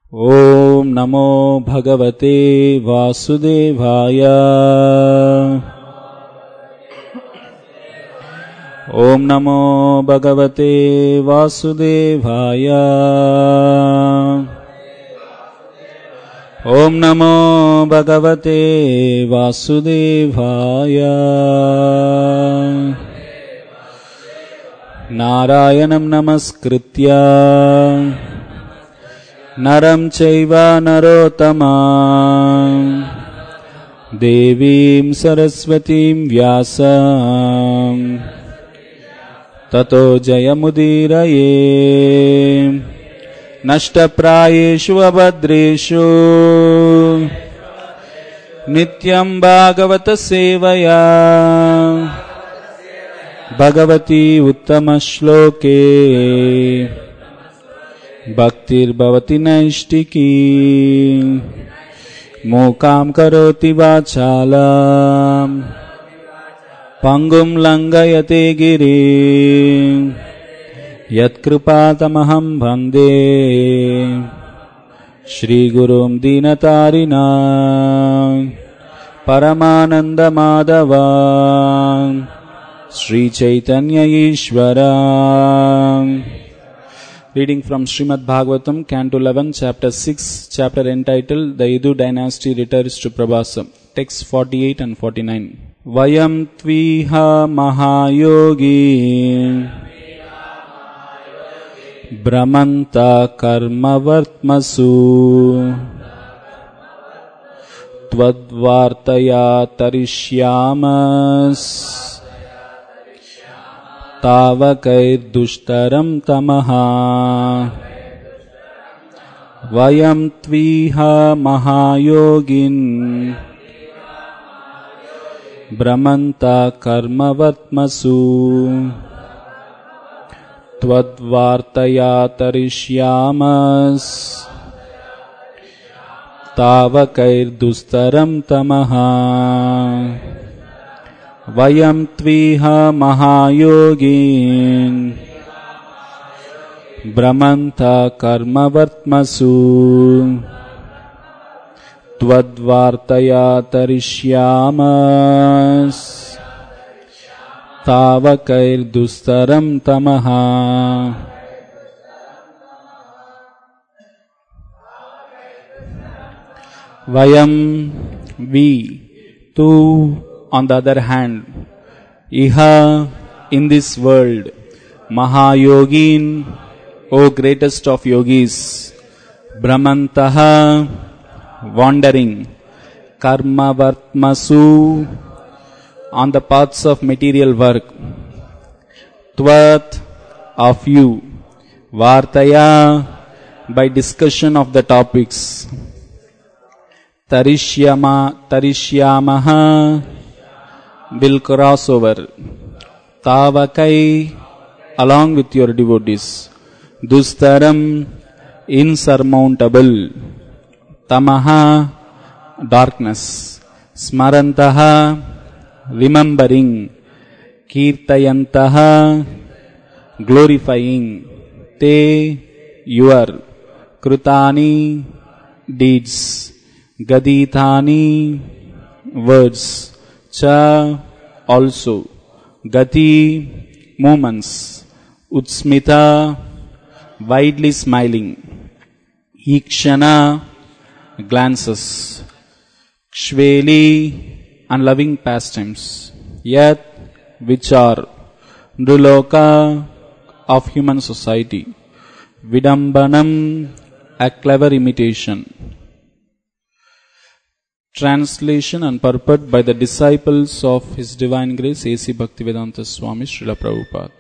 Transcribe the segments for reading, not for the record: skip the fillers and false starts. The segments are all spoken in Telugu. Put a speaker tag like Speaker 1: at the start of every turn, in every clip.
Speaker 1: Om Namo Bhagavate Vasudevaya. Om Namo Bhagavate Vasudevaya. Om Namo Bhagavate Vasudevaya. Narayanam Namaskritya Naram Chaiva Narottamam Devim Saraswatim Vyasam Tato Jayamudiraye Nashtaprayeshu Abhadreshu Nityam Bhagavata Sevaya Bhagavati Uttama Shloke Bhaktir Bhavati Naishtiki Mokam Karoti Vachalam Pangum Langayate Giri Yat Kripatamaham Bhande Shri Gurum Dinatarina Paramananda Madhava Sri Chaitanya Ishvara. Reading from Srimad Bhagavatam, Canto 11, Chapter 6, chapter entitled The Yadu Dynasty Retires to Prabhasa. Text 48 and 49. Vayam tviha mahayogi Brahmanta karma vartmasu Tvadvartaya tarishyamas Tavakair dushtaram tamaha Vayam tviha mahayogin Brahmanta karma vatmasu Tvadvartaya tarishyamas Tavakair dushtaram tamaha Vayam tviha mahayogin Brahmanta karma vartmasu Tvadvartaya tarishyamas Tavakair dustaram tamaha. Vayam, we, tu, on the other hand, iha, in this world, mahayogin, O greatest of yogis, brahmantaha, wandering, karma vartmasu, on the paths of material work, tvat, of you, vartaya, by discussion of the topics, tarishyamaha, will cross over. Tavakai, along with your devotees. Dustaram, insurmountable. Tamaha, darkness. Smarantaha, remembering. Kirtayantaha, glorifying. Te, your. Krutani, deeds. Gadithani, words. Cha, also. Gati, movements. Utsmita, widely smiling. Ikshana, glances. Kshveli, unloving pastimes. Yat, which are. Nruloka, of human society. Vidambanam, a clever imitation. Translation and purport by the disciples of His Divine Grace A.C. Bhaktivedanta Swami Srila Prabhupada.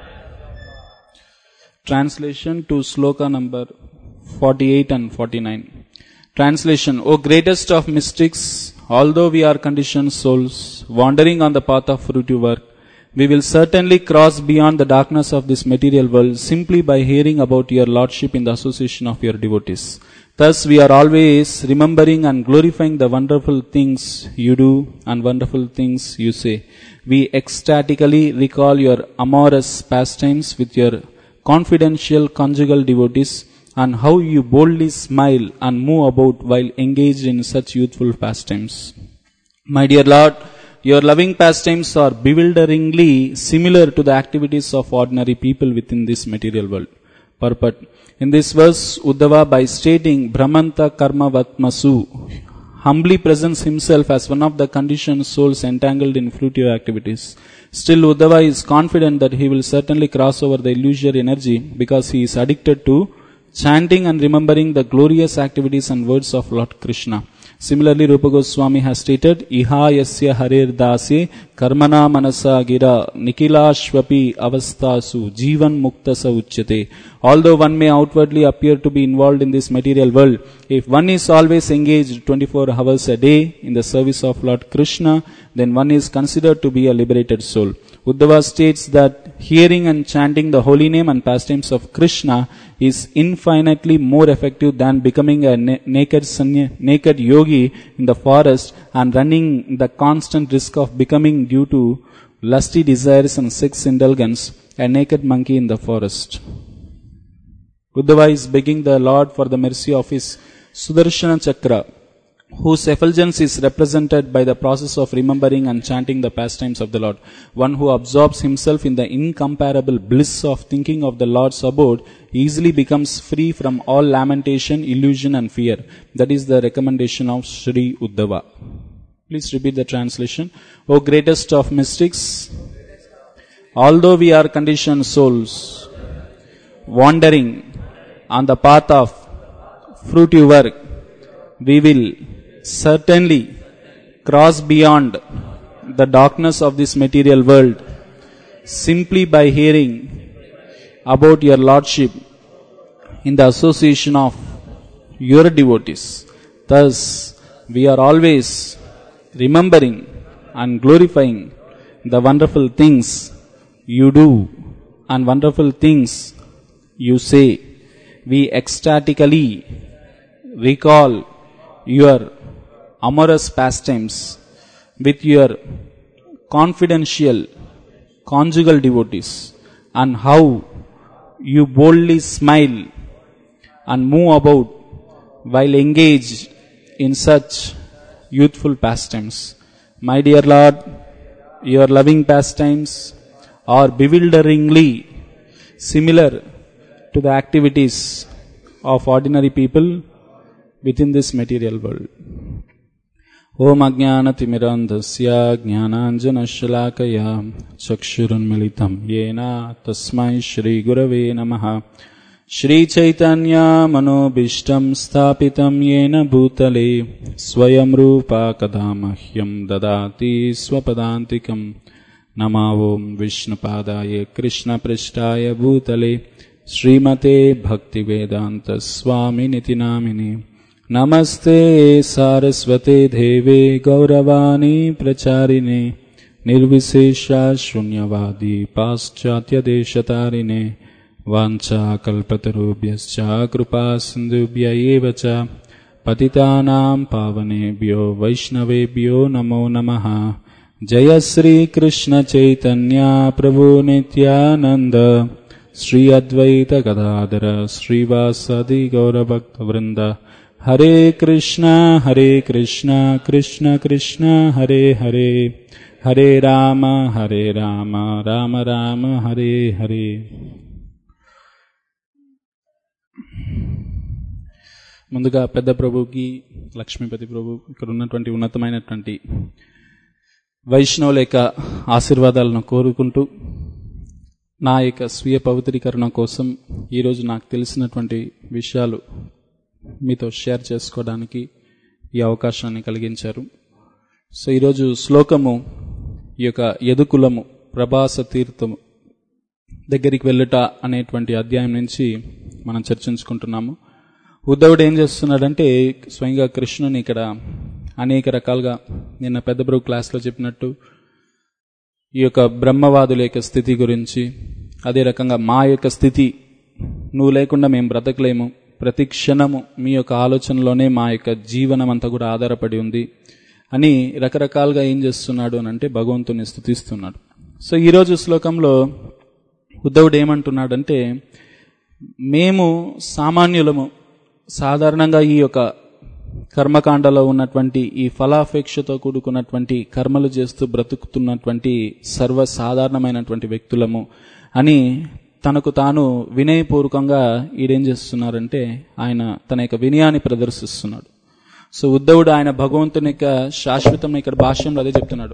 Speaker 1: Translation to sloka number 48 and 49. Translation: O greatest of mystics, although we are conditioned souls, wandering on the path of fruitive work, we will certainly cross beyond the darkness of this material world simply by hearing about your Lordship in the association of your devotees. Thus we are always remembering and glorifying the wonderful things you do and wonderful things you say. We ecstatically recall your amorous pastimes with your confidential conjugal devotees and how you boldly smile and move about while engaged in such youthful pastimes. My dear Lord, your loving pastimes are bewilderingly similar to the activities of ordinary people within this material world. Purport. In this verse, Uddhava, by stating Brahmanta Karma Vatmasu, humbly presents himself as one of the conditioned souls entangled in fruitive activities. Still, Uddhava is confident that he will certainly cross over the illusory energy because he is addicted to chanting and remembering the glorious activities and words of Lord Krishna. Similarly, Rupa Goswami has stated, Iha yasya harir dasi karmana manasa gira nikilashvapi avastasu jivan muktasa uchyate. Although one may outwardly appear to be involved in this material world, if one is always engaged 24 hours a day in the service of Lord Krishna, then one is considered to be a liberated soul. Uddhava states that hearing and chanting the holy name and pastimes of Krishna is infinitely more effective than becoming a naked yogi in the forest and running the constant risk of becoming, due to lusty desires and sex indulgence, a naked monkey in the forest. Uddhava is begging the Lord for the mercy of his Sudarshana Chakra, whose effulgence is represented by the process of remembering and chanting the pastimes of the Lord. One who absorbs himself in the incomparable bliss of thinking of the Lord's abode easily becomes free from all lamentation, illusion and fear. That is the recommendation of Sri Uddhava. Please repeat the translation. O greatest of mystics, although we are conditioned souls, wandering on the path of fruitive work, we will certainly cross beyond the darkness of this material world simply by hearing about your Lordship in the association of your devotees. Thus, we are always remembering and glorifying the wonderful things you do and wonderful things you say. We ecstatically recall your amorous pastimes with your confidential conjugal devotees, and how you boldly smile and move about while engaged in such youthful pastimes. My dear Lord, your loving pastimes are bewilderingly similar to the activities of ordinary people within this material world. Om Ajnanatimmirandhasya Jnananjanashalakaya Chakshurunmilitam Yena Tasmai Shri Gurave Namaha. Shri Chaitanya Manobishtam Sthapitam Yena Bhutale Swayam Rupa Kadamahyam Dadati Swapadantikam. Namavom Vishnupadaya Krishna Prishtaya Bhutale Srimate Bhaktivedanta Swami Niti Namini. Namaste Saraswate Deve Gauravani Pracharine Nirvisesha Shunyavadi Paschatya Deshatarine Vancha Kalpatarubhyascha Krupa Sindhubhya Evacha Patitanam Pavanebhyo Vaishnavebhyo Namo Namaha. Jaya Sri Krishna Chaitanya Prabhu Nityananda Sri Advaita Gadadhara Srivasadi Gaura Bhakta Vrinda. Hare Krishna Krishna Krishna Hare Hare, Hare Rama Rama Rama Hare Hare. ముందుగా పెద్ద ప్రభుకి, లక్ష్మీపతి ప్రభు, ఇక్కడ ఉన్నటువంటి ఉన్నతమైనటువంటి వైష్ణవుల యొక్క ఆశీర్వాదాలను కోరుకుంటూ, నా యొక్క స్వీయ పవిత్రీకరణ కోసం ఈరోజు నాకు తెలిసినటువంటి విషయాలు మీతో షేర్ చేసుకోవడానికి ఈ అవకాశాన్ని కలిగించారు. సో ఈరోజు శ్లోకము ఈ యొక్క యదుకులము ప్రభాస తీర్థము దగ్గరికి వెళ్ళుట అనేటువంటి అధ్యాయం నుంచి మనం చర్చించుకుంటున్నాము. ఉద్ధవుడు ఏం చేస్తున్నాడంటే, స్వయంగా కృష్ణుని ఇక్కడ అనేక రకాలుగా నిన్న పెద్ద బ్రో క్లాస్లో చెప్పినట్టు ఈ యొక్క బ్రహ్మవాదుల యొక్క స్థితి గురించి, అదే రకంగా మా యొక్క స్థితి, నువ్వు లేకుండా మేము బ్రతకలేము, ప్రతి క్షణము మీ యొక్క ఆలోచనలోనే మా యొక్క జీవనం అంతా కూడా ఆధారపడి ఉంది అని రకరకాలుగా ఏం చేస్తున్నాడు అని అంటే భగవంతుని స్తుతిస్తున్నాడు. సో ఈరోజు శ్లోకంలో ఉద్ధవుడు ఏమంటున్నాడంటే, మేము సామాన్యులము, సాధారణంగా ఈ యొక్క కర్మకాండలో ఉన్నటువంటి ఈ ఫలాపేక్షతో కూడుకున్నటువంటి కర్మలు చేస్తూ బ్రతుకుతున్నటువంటి సర్వసాధారణమైనటువంటి వ్యక్తులము అని తనకు తాను వినయపూర్వకంగా ఈడేం చేస్తున్నారంటే ఆయన తన యొక్క వినయాన్ని ప్రదర్శిస్తున్నాడు. సో ఉద్ధవుడు ఆయన భగవంతుని యొక్క శాశ్వతం, ఇక్కడ భాష్యంలో అదే చెప్తున్నాడు,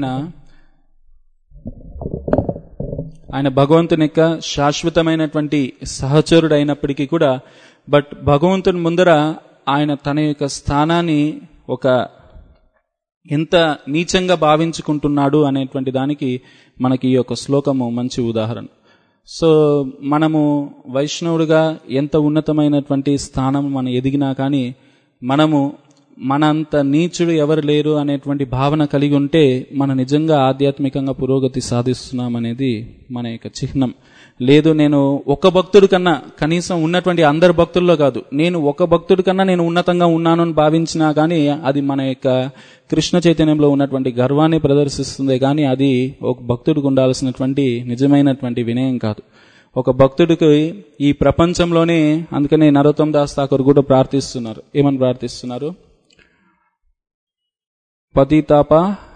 Speaker 1: ఆయన భగవంతుని యొక్క శాశ్వతమైనటువంటి సహచరుడు అయినప్పటికీ కూడా బట్ భగవంతుని ముందర ఆయన తన యొక్క స్థానాన్ని ఒక ఎంత నీచంగా భావించుకుంటున్నాడు అనేటువంటి దానికి మనకి ఈ యొక్క శ్లోకము మంచి ఉదాహరణ. సో మనము వైష్ణవుడిగా ఎంత ఉన్నతమైనటువంటి స్థానం మనం ఎదిగినా కానీ మనము మనంత నీచుడు ఎవరు లేరు అనేటువంటి భావన కలిగి ఉంటే మనం నిజంగా ఆధ్యాత్మికంగా పురోగతి సాధిస్తున్నాం అనేది మన యొక్క చిహ్నం. లేదు నేను ఒక భక్తుడి కన్నా, కనీసం ఉన్నటువంటి అందరు భక్తుల్లో కాదు, నేను ఒక భక్తుడి కన్నా నేను ఉన్నతంగా ఉన్నాను అని భావించినా కానీ అది మన యొక్క కృష్ణ చైతన్యంలో ఉన్నటువంటి గర్వాన్ని ప్రదర్శిస్తుంది, కానీ అది ఒక భక్తుడికి ఉండాల్సినటువంటి నిజమైనటువంటి వినయం కాదు. ఒక భక్తుడికి ఈ ప్రపంచంలోనే, అందుకనే నరోత్తమ్ దాస్ ఠాకూర్ కూడా ప్రార్థిస్తున్నారు, ఏమని ప్రార్థిస్తున్నారు? పతితాప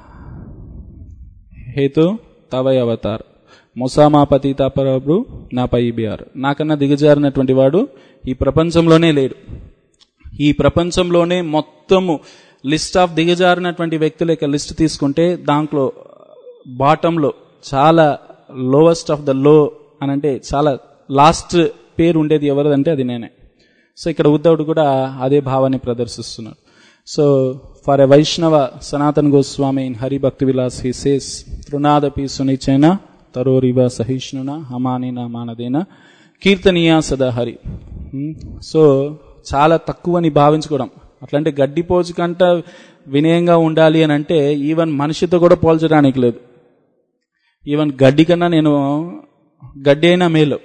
Speaker 1: హేతు తవై అవతార్ మొసామా పతితాప ప్రభు నా పై బిహార్. నాకన్నా దిగజారినటువంటి వాడు ఈ ప్రపంచంలోనే లేడు. ఈ ప్రపంచంలోనే మొత్తము లిస్ట్ ఆఫ్ దిగజారినటువంటి వ్యక్తుల యొక్క లిస్ట్ తీసుకుంటే దాంట్లో బాటంలో చాలా లోవెస్ట్ ఆఫ్ ద లో అని అంటే చాలా లాస్ట్ పేరు ఉండేది ఎవరిదంటే అది నేనే. సో ఇక్కడ ఉద్ధవుడు కూడా అదే భావాన్ని ప్రదర్శిస్తున్నాడు. సో ఫర్ ఎ వైష్ణవ Sanatan Goswami in Hari Bhakti Vilas he says తృణాదపి సునిచైన తరోరివ సహిష్ణున హమానిన మానదేన కీర్తనీయ సదా హరి. సో చాలా తక్కువని భావించుకోవడం, అట్లంటే గడ్డిపోచు కంట వినయంగా ఉండాలి అని అంటే ఈవెన్ మనిషితో కూడా పోల్చడానికి లేదు. ఈవెన్ గడ్డి కన్నా నేను గడ్డి అయినా మేలు.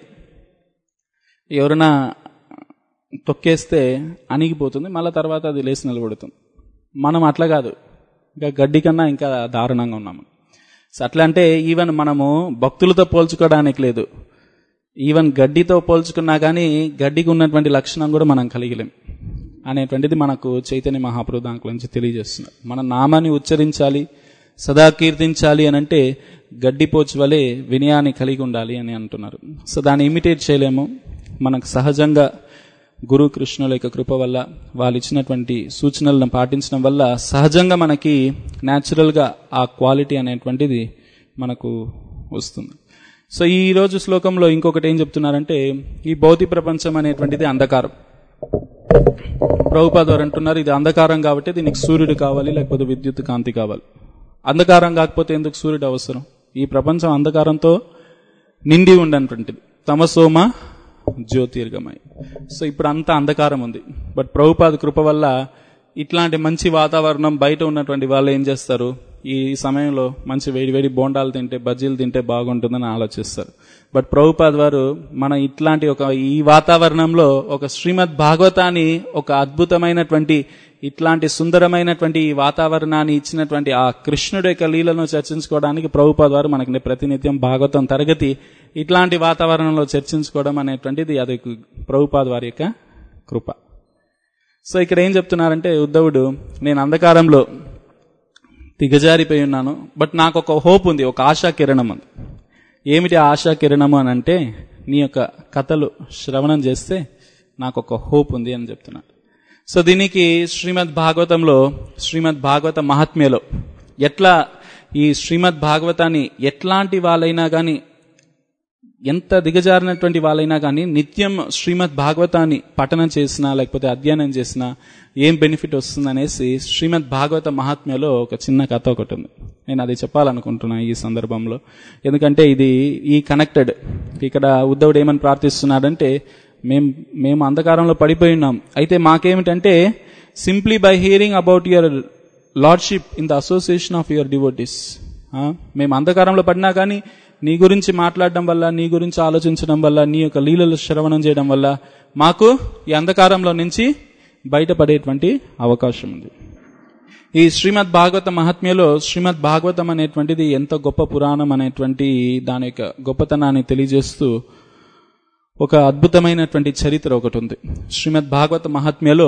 Speaker 1: ఎవరైనా తొక్కేస్తే అణిగిపోతుంది, మళ్ళీ తర్వాత అది లేచి నిలబడుతుంది. మనం అట్లా కాదు, ఇంకా గడ్డి కన్నా ఇంకా దారుణంగా ఉన్నాము. సో అట్లా అంటే ఈవెన్ మనము భక్తులతో పోల్చుకోవడానికి లేదు, ఈవెన్ గడ్డితో పోల్చుకున్నా కానీ గడ్డికి ఉన్నటువంటి లక్షణం కూడా మనం కలిగలేం అనేటువంటిది మనకు చైతన్య మహాప్రభు దాంట్లో నుంచి తెలియజేస్తున్నారు. మన నామాన్ని ఉచ్చరించాలి, సదా కీర్తించాలి అని అంటే గడ్డిపోచు వలె వినయాన్ని కలిగి ఉండాలి అని అంటున్నారు. సో దాన్ని ఇమిటేట్ చేయలేము. మనకు సహజంగా గురు కృష్ణుల యొక్క కృప వల్ల, వాళ్ళు ఇచ్చినటువంటి సూచనలను పాటించడం వల్ల సహజంగా మనకి న్యాచురల్గా ఆ క్వాలిటీ అనేటువంటిది మనకు వస్తుంది. సో ఈ రోజు శ్లోకంలో ఇంకొకటి ఏం చెప్తున్నారంటే, ఈ భౌతిక ప్రపంచం అనేటువంటిది అంధకారం. ప్రభుపాద వారు అంటున్నారు, ఇది అంధకారం కాబట్టి దీనికి సూర్యుడు కావాలి, లేకపోతే విద్యుత్ కాంతి కావాలి. అంధకారం కాకపోతే ఎందుకు సూర్యుడు అవసరం? ఈ ప్రపంచం అంధకారంతో నిండి ఉండనటువంటిది, తమసోమ జ్యోతిర్గమై. సో ఇప్పుడు అంతా అంధకారం ఉంది. బట్ ప్రభుపాద కృప వల్ల ఇట్లాంటి మంచి వాతావరణం, బయట ఉన్నటువంటి వాళ్ళు ఏం చేస్తారు, ఈ సమయంలో మంచి వేడి వేడి బోండాలు తింటే, బజ్జీలు తింటే బాగుంటుందని ఆలోచిస్తారు. బట్ ప్రభుపాద వారు మన ఇట్లాంటి ఈ వాతావరణంలో ఒక శ్రీమద్ భాగవతాన్ని, ఒక అద్భుతమైనటువంటి ఇట్లాంటి సుందరమైనటువంటి ఈ వాతావరణాన్ని ఇచ్చినటువంటి ఆ కృష్ణుడి యొక్క లీలను చర్చించుకోవడానికి ప్రభుపాద వారు మనకి ప్రతినిత్యం భాగవతం తరగతి ఇట్లాంటి వాతావరణంలో చర్చించుకోవడం అనేటువంటిది అది ప్రభుపాద వారి యొక్క కృప. సో ఇక్కడ ఏం చెప్తున్నారంటే ఉద్ధవుడు, నేను అంధకారంలో దిగజారిపోయి ఉన్నాను, బట్ నాకు ఒక హోప్ ఉంది, ఒక ఆశా కిరణం ఉంది. ఏమిటి ఆ ఆశా కిరణము అని అంటే, నీ యొక్క కథలు శ్రవణం చేస్తే నాకు ఒక హోప్ ఉంది అని చెప్తున్నాడు. సో దీనికి శ్రీమద్ భాగవతంలో, శ్రీమద్ భాగవత మహాత్మ్యలో ఎట్లా ఈ శ్రీమద్ భాగవతాన్ని ఎట్లాంటి వాళ్ళైనా కానీ, ఎంత దిగజారినటువంటి వాళ్ళైనా కానీ నిత్యం శ్రీమద్ భాగవతాన్ని పఠనం చేసినా లేకపోతే అధ్యయనం చేసినా ఏం బెనిఫిట్ వస్తుందనేసి శ్రీమద్ భాగవత మహాత్మ్యలో ఒక చిన్న కథ ఒకటి ఉంది. నేను అది చెప్పాలనుకుంటున్నా ఈ సందర్భంలో, ఎందుకంటే ఇది ఈ కనెక్టెడ్. ఇక్కడ ఉద్ధవుడు ఏమని ప్రార్థిస్తున్నాడంటే, మేము అంధకారంలో పడిపోయి ఉన్నాం, అయితే మాకేమిటంటే simply by hearing about your lordship in the association of your devotees, మేము అంధకారంలో పడినా కానీ నీ గురించి మాట్లాడడం వల్ల, నీ గురించి ఆలోచించడం వల్ల, నీ యొక్క లీలలు శ్రవణం చేయడం వల్ల మాకు ఈ అంధకారంలో నుంచి బయటపడేటువంటి అవకాశం ఉంది. ఈ శ్రీమద్ భాగవత మహాత్మ్యలో శ్రీమద్ భాగవతం అనేటువంటిది ఎంత గొప్ప పురాణం అనేటువంటి దాని యొక్క గొప్పతనాన్ని తెలియజేస్తూ ఒక అద్భుతమైనటువంటి చరిత్ర ఒకటి ఉంది. శ్రీమద్ భాగవత మహాత్మ్యలో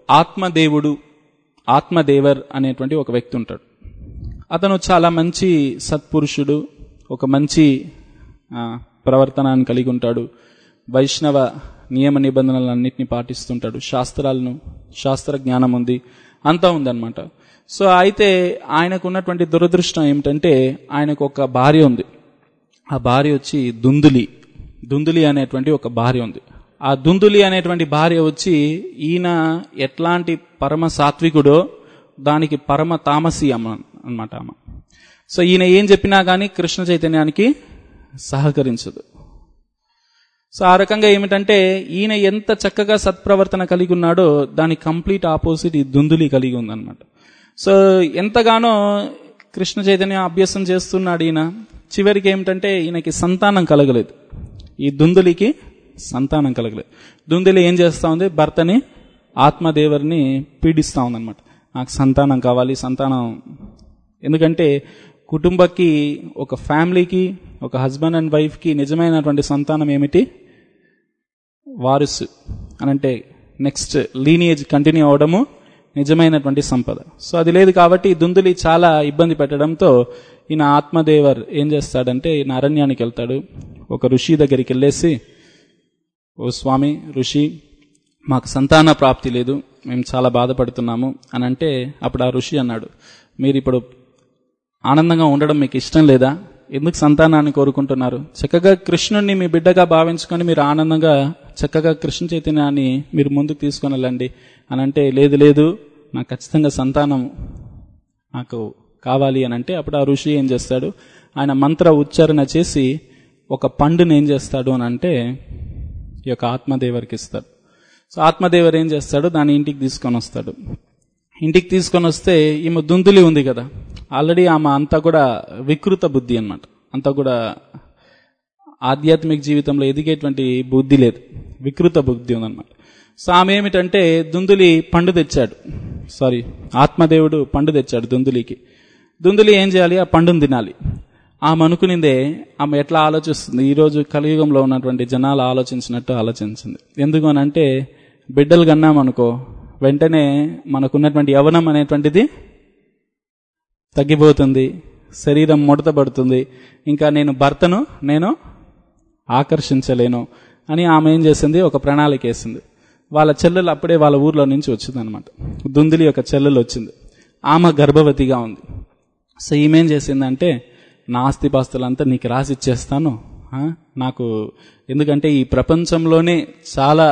Speaker 1: ఆత్మదేవర్ అనేటువంటి ఒక వ్యక్తి ఉంటాడు. అతను చాలా మంచి సత్పురుషుడు, ఒక మంచి ప్రవర్తనాన్ని కలిగి ఉంటాడు. వైష్ణవ నియమ నిబంధనలన్నింటినీ పాటిస్తుంటాడు. శాస్త్ర జ్ఞానం ఉంది, అంతా ఉందన్నమాట. సో అయితే ఆయనకు ఉన్నటువంటి దురదృష్టం ఏమిటంటే ఆయనకు ఒక భార్య ఉంది. ఆ భార్య వచ్చి దుందులి అనేటువంటి ఒక భార్య ఉంది. ఆ దుందులి అనేటువంటి భార్య వచ్చి ఈయన ఎట్లాంటి పరమ సాత్వికుడో దానికి పరమ తామసి అన్నమాట ఆమె. సో ఈయన ఏం చెప్పినా కానీ కృష్ణ చైతన్యానికి సహకరించదు. సో ఆ రకంగా ఏమిటంటే ఈయన ఎంత చక్కగా సత్ప్రవర్తన కలిగి ఉన్నాడో దాని కంప్లీట్ ఆపోజిట్ ఈ దుందులి కలిగి ఉందన్నమాట. సో ఎంతగానో కృష్ణ చైతన్య అభ్యాసం చేస్తున్నాడు ఈయన. చివరికి ఏమిటంటే ఈయనకి సంతానం కలగలేదు. ఈ దుందులికి సంతానం కలగలేదు. దుందులి ఏం చేస్తా ఉంది, భర్తని ఆత్మదేవర్ని పీడిస్తా ఉందన్నమాట. నాకు సంతానం కావాలి, సంతానం. ఎందుకంటే కుటుంబకి, ఒక ఫ్యామిలీకి, ఒక హస్బెండ్ అండ్ వైఫ్కి నిజమైనటువంటి సంతానం ఏమిటి, వారసు అనంటే నెక్స్ట్ లీనియేజ్ కంటిన్యూ అవడము నిజమైనటువంటి సంపద. సో అది లేదు కాబట్టి దుందులి చాలా ఇబ్బంది పెట్టడంతో ఈయన ఆత్మదేవర్ ఏం చేస్తాడంటే ఈయన అరణ్యానికి వెళ్తాడు. ఒక ఋషి దగ్గరికి వెళ్ళేసి, ఓ స్వామి ఋషి, మాకు సంతాన ప్రాప్తి లేదు, మేము చాలా బాధపడుతున్నాము అని అంటే అప్పుడు ఆ ఋషి అన్నాడు, మీరు ఇప్పుడు ఆనందంగా ఉండడం మీకు ఇష్టం లేదా? ఎందుకు సంతానాన్ని కోరుకుంటున్నారు? చక్కగా కృష్ణుడిని మీ బిడ్డగా భావించుకొని మీరు ఆనందంగా చక్కగా కృష్ణ చైతన్యాన్ని మీరు ముందుకు తీసుకొని వెళ్ళండి అని అంటే, లేదు నాకు ఖచ్చితంగా సంతానం నాకు కావాలి అని అంటే అప్పుడు ఆ ఋషి ఏం చేస్తాడు, ఆయన మంత్ర ఉచ్చారణ చేసి ఒక పండుని ఏం చేస్తాడు అని అంటే ఈ యొక్క ఆత్మదేవరికి ఇస్తాడు. సో ఆత్మదేవర్ ఏం చేస్తాడు, దాన్ని ఇంటికి తీసుకొని వస్తాడు. ఇంటికి తీసుకొని వస్తే ఈమె దుందులి ఉంది కదా, ఆల్రెడీ ఆమె అంతా కూడా వికృత బుద్ధి అన్నమాట. అంతా కూడా ఆధ్యాత్మిక జీవితంలో ఎదిగేటువంటి బుద్ధి లేదు, వికృత బుద్ధి ఉందన్నమాట. సో ఆమె ఏమిటంటే దుందులి పండు తెచ్చాడు, ఆత్మదేవుడు పండు తెచ్చాడు దుందులికి. దుందులి ఏం చేయాలి, ఆ పండును తినాలి. ఆమె అనుకునిందే ఆమె ఎట్లా ఆలోచిస్తుంది, ఈరోజు కలియుగంలో ఉన్నటువంటి జనాలు ఆలోచించినట్టు ఆలోచించింది. ఎందుకు అని అంటే బిడ్డలు కన్నామనుకో వెంటనే మనకున్నటువంటి యవ్వనం అనేటువంటిది తగ్గిపోతుంది, శరీరం ముడతపడుతుంది, ఇంకా భర్తను ఆకర్షించలేను అని ఆమె ఏం చేసింది, ఒక ప్రణాళిక వేసింది. వాళ్ళ చెల్లెలు అప్పుడే వాళ్ళ ఊర్లో నుంచి వచ్చింది అనమాట. దుందులి యొక్క చెల్లెలు వచ్చింది, ఆమె గర్భవతిగా ఉంది. సో ఈమెం చేసిందంటే, నా ఆస్తిపాస్తులంతా నీకు రాసి ఇచ్చేస్తాను, నాకు ఎందుకంటే ఈ ప్రపంచంలోనే చాలా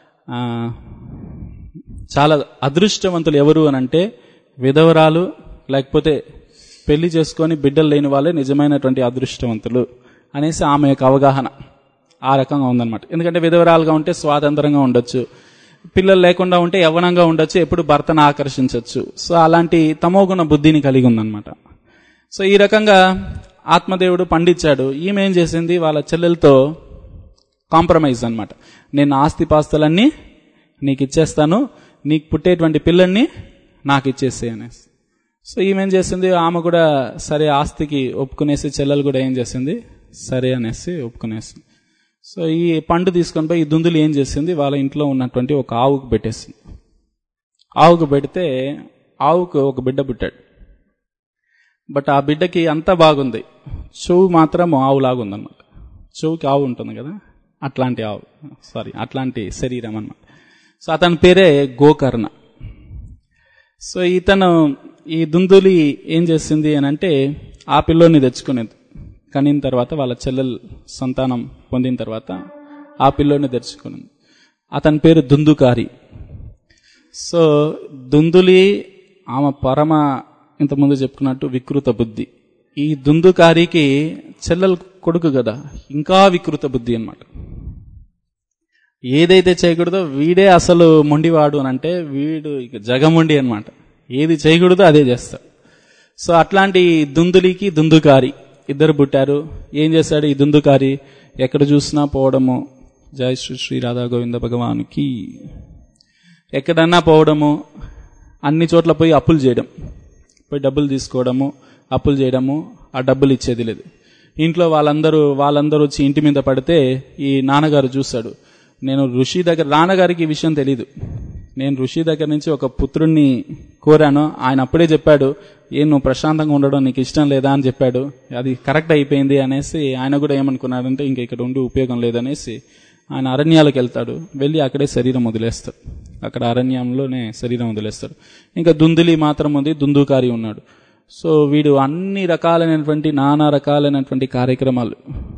Speaker 1: చాలా అదృష్టవంతులు ఎవరు అని అంటే విధవరాలు, లేకపోతే పెళ్లి చేసుకొని బిడ్డలు లేని వాళ్ళే నిజమైనటువంటి అదృష్టవంతులు అనేసి ఆమె యొక్క అవగాహన ఆ రకంగా ఉందన్నమాట. ఎందుకంటే విధవరాలుగా ఉంటే స్వాతంత్రంగా ఉండొచ్చు, పిల్లలు లేకుండా ఉంటే యవ్వనంగా ఉండొచ్చు, ఎప్పుడు భర్తను ఆకర్షించవచ్చు. సో అలాంటి తమోగుణ బుద్ధిని కలిగి ఉందన్నమాట. సో ఈ రకంగా ఆత్మదేవుడు పండించాడు. ఈమె ఏం చేసింది, వాళ్ళ చెల్లెలతో కాంప్రమైజ్ అన్నమాట. నేను ఆస్తిపాస్తులన్నీ నీకు ఇచ్చేస్తాను, నీకు పుట్టేటువంటి పిల్లల్ని నాకు ఇచ్చేసే అనేసి. సో ఈమె ఏం చేసింది, ఆమె కూడా సరే ఆస్తికి ఒప్పుకునేసి, చెల్లెలు కూడా ఏం చేసింది, సరే అనేసి ఒప్పుకునేసింది. సో ఈ పండు తీసుకొని పోయి ఈ దుందులు ఏం చేసింది, వాళ్ళ ఇంట్లో ఉన్నటువంటి ఒక ఆవుకు పెట్టేసింది. ఆవుకు పెడితే ఆవుకు ఒక బిడ్డ పుట్టాడు. బట్ ఆ బిడ్డకి అంతా బాగుంది, చెవు మాత్రం ఆవులాగుందన్నమాట. చెవుకి ఆవు ఉంటుంది కదా, అట్లాంటి శరీరం అన్నమాట. సో అతని పేరే గోకర్ణ. సో ఈ దుందులి ఏం చేసింది అని అంటే ఆ పిల్లోని తెచ్చుకునేది. కనిన తర్వాత వాళ్ళ చెల్లెలు సంతానం పొందిన తర్వాత ఆ పిల్లోని తెచ్చుకునేది. అతని పేరు దుందుకారి. సో దుందులి ఆమె పరమ, ఇంతకుముందు చెప్పుకున్నట్టు వికృత బుద్ధి. ఈ దుందుకారికి చెల్లెలు కొడుకు కదా, ఇంకా వికృత బుద్ధి అన్నమాట. ఏదైతే చేయకూడదో వీడే అసలు మొండివాడు అని అంటే వీడు ఇక జగమొండి అన్నమాట. ఏది చేయకూడదో అదే చేస్తాడు. సో అట్లాంటి దుందులికి దుందుకారి ఇద్దరు పుట్టారు. ఏం చేశాడు ఈ దుందుకారి, ఎక్కడ చూసినా పోవడము, జై శ్రీ శ్రీ రాధా గోవింద భగవానికి, ఎక్కడన్నా పోవడము, అన్ని చోట్ల పోయి అప్పులు చేయడం, పోయి డబ్బులు తీసుకోవడము, అప్పులు చేయడము, ఆ డబ్బులు ఇచ్చేది లేదు. ఇంట్లో వాళ్ళందరూ వచ్చి ఇంటి మీద పడితే ఈ నాన్నగారు చూశాడు. నేను నాన్నగారికి ఈ విషయం తెలీదు. నేను ఋషి దగ్గర నుంచి ఒక పుత్రుణ్ణి కోరాను. ఆయన అప్పుడే చెప్పాడు, నువ్వు ప్రశాంతంగా ఉండడం నీకు ఇష్టం లేదా అని చెప్పాడు. అది కరెక్ట్ అయిపోయింది అనేసి ఆయన కూడా ఏమనుకున్నాడంటే ఇంక ఇక్కడ ఉండి ఉపయోగం లేదనేసి ఆయన అరణ్యాలకు వెళ్తాడు. వెళ్ళి అక్కడే శరీరం వదిలేస్తాడు. అక్కడ అరణ్యంలోనే శరీరం వదిలేస్తాడు. ఇంకా దుందులి మాత్రం ఉంది, దుందుకారి ఉన్నాడు. సో వీడు అన్ని రకాలైనటువంటి నానా రకాలైనటువంటి కార్యక్రమాలు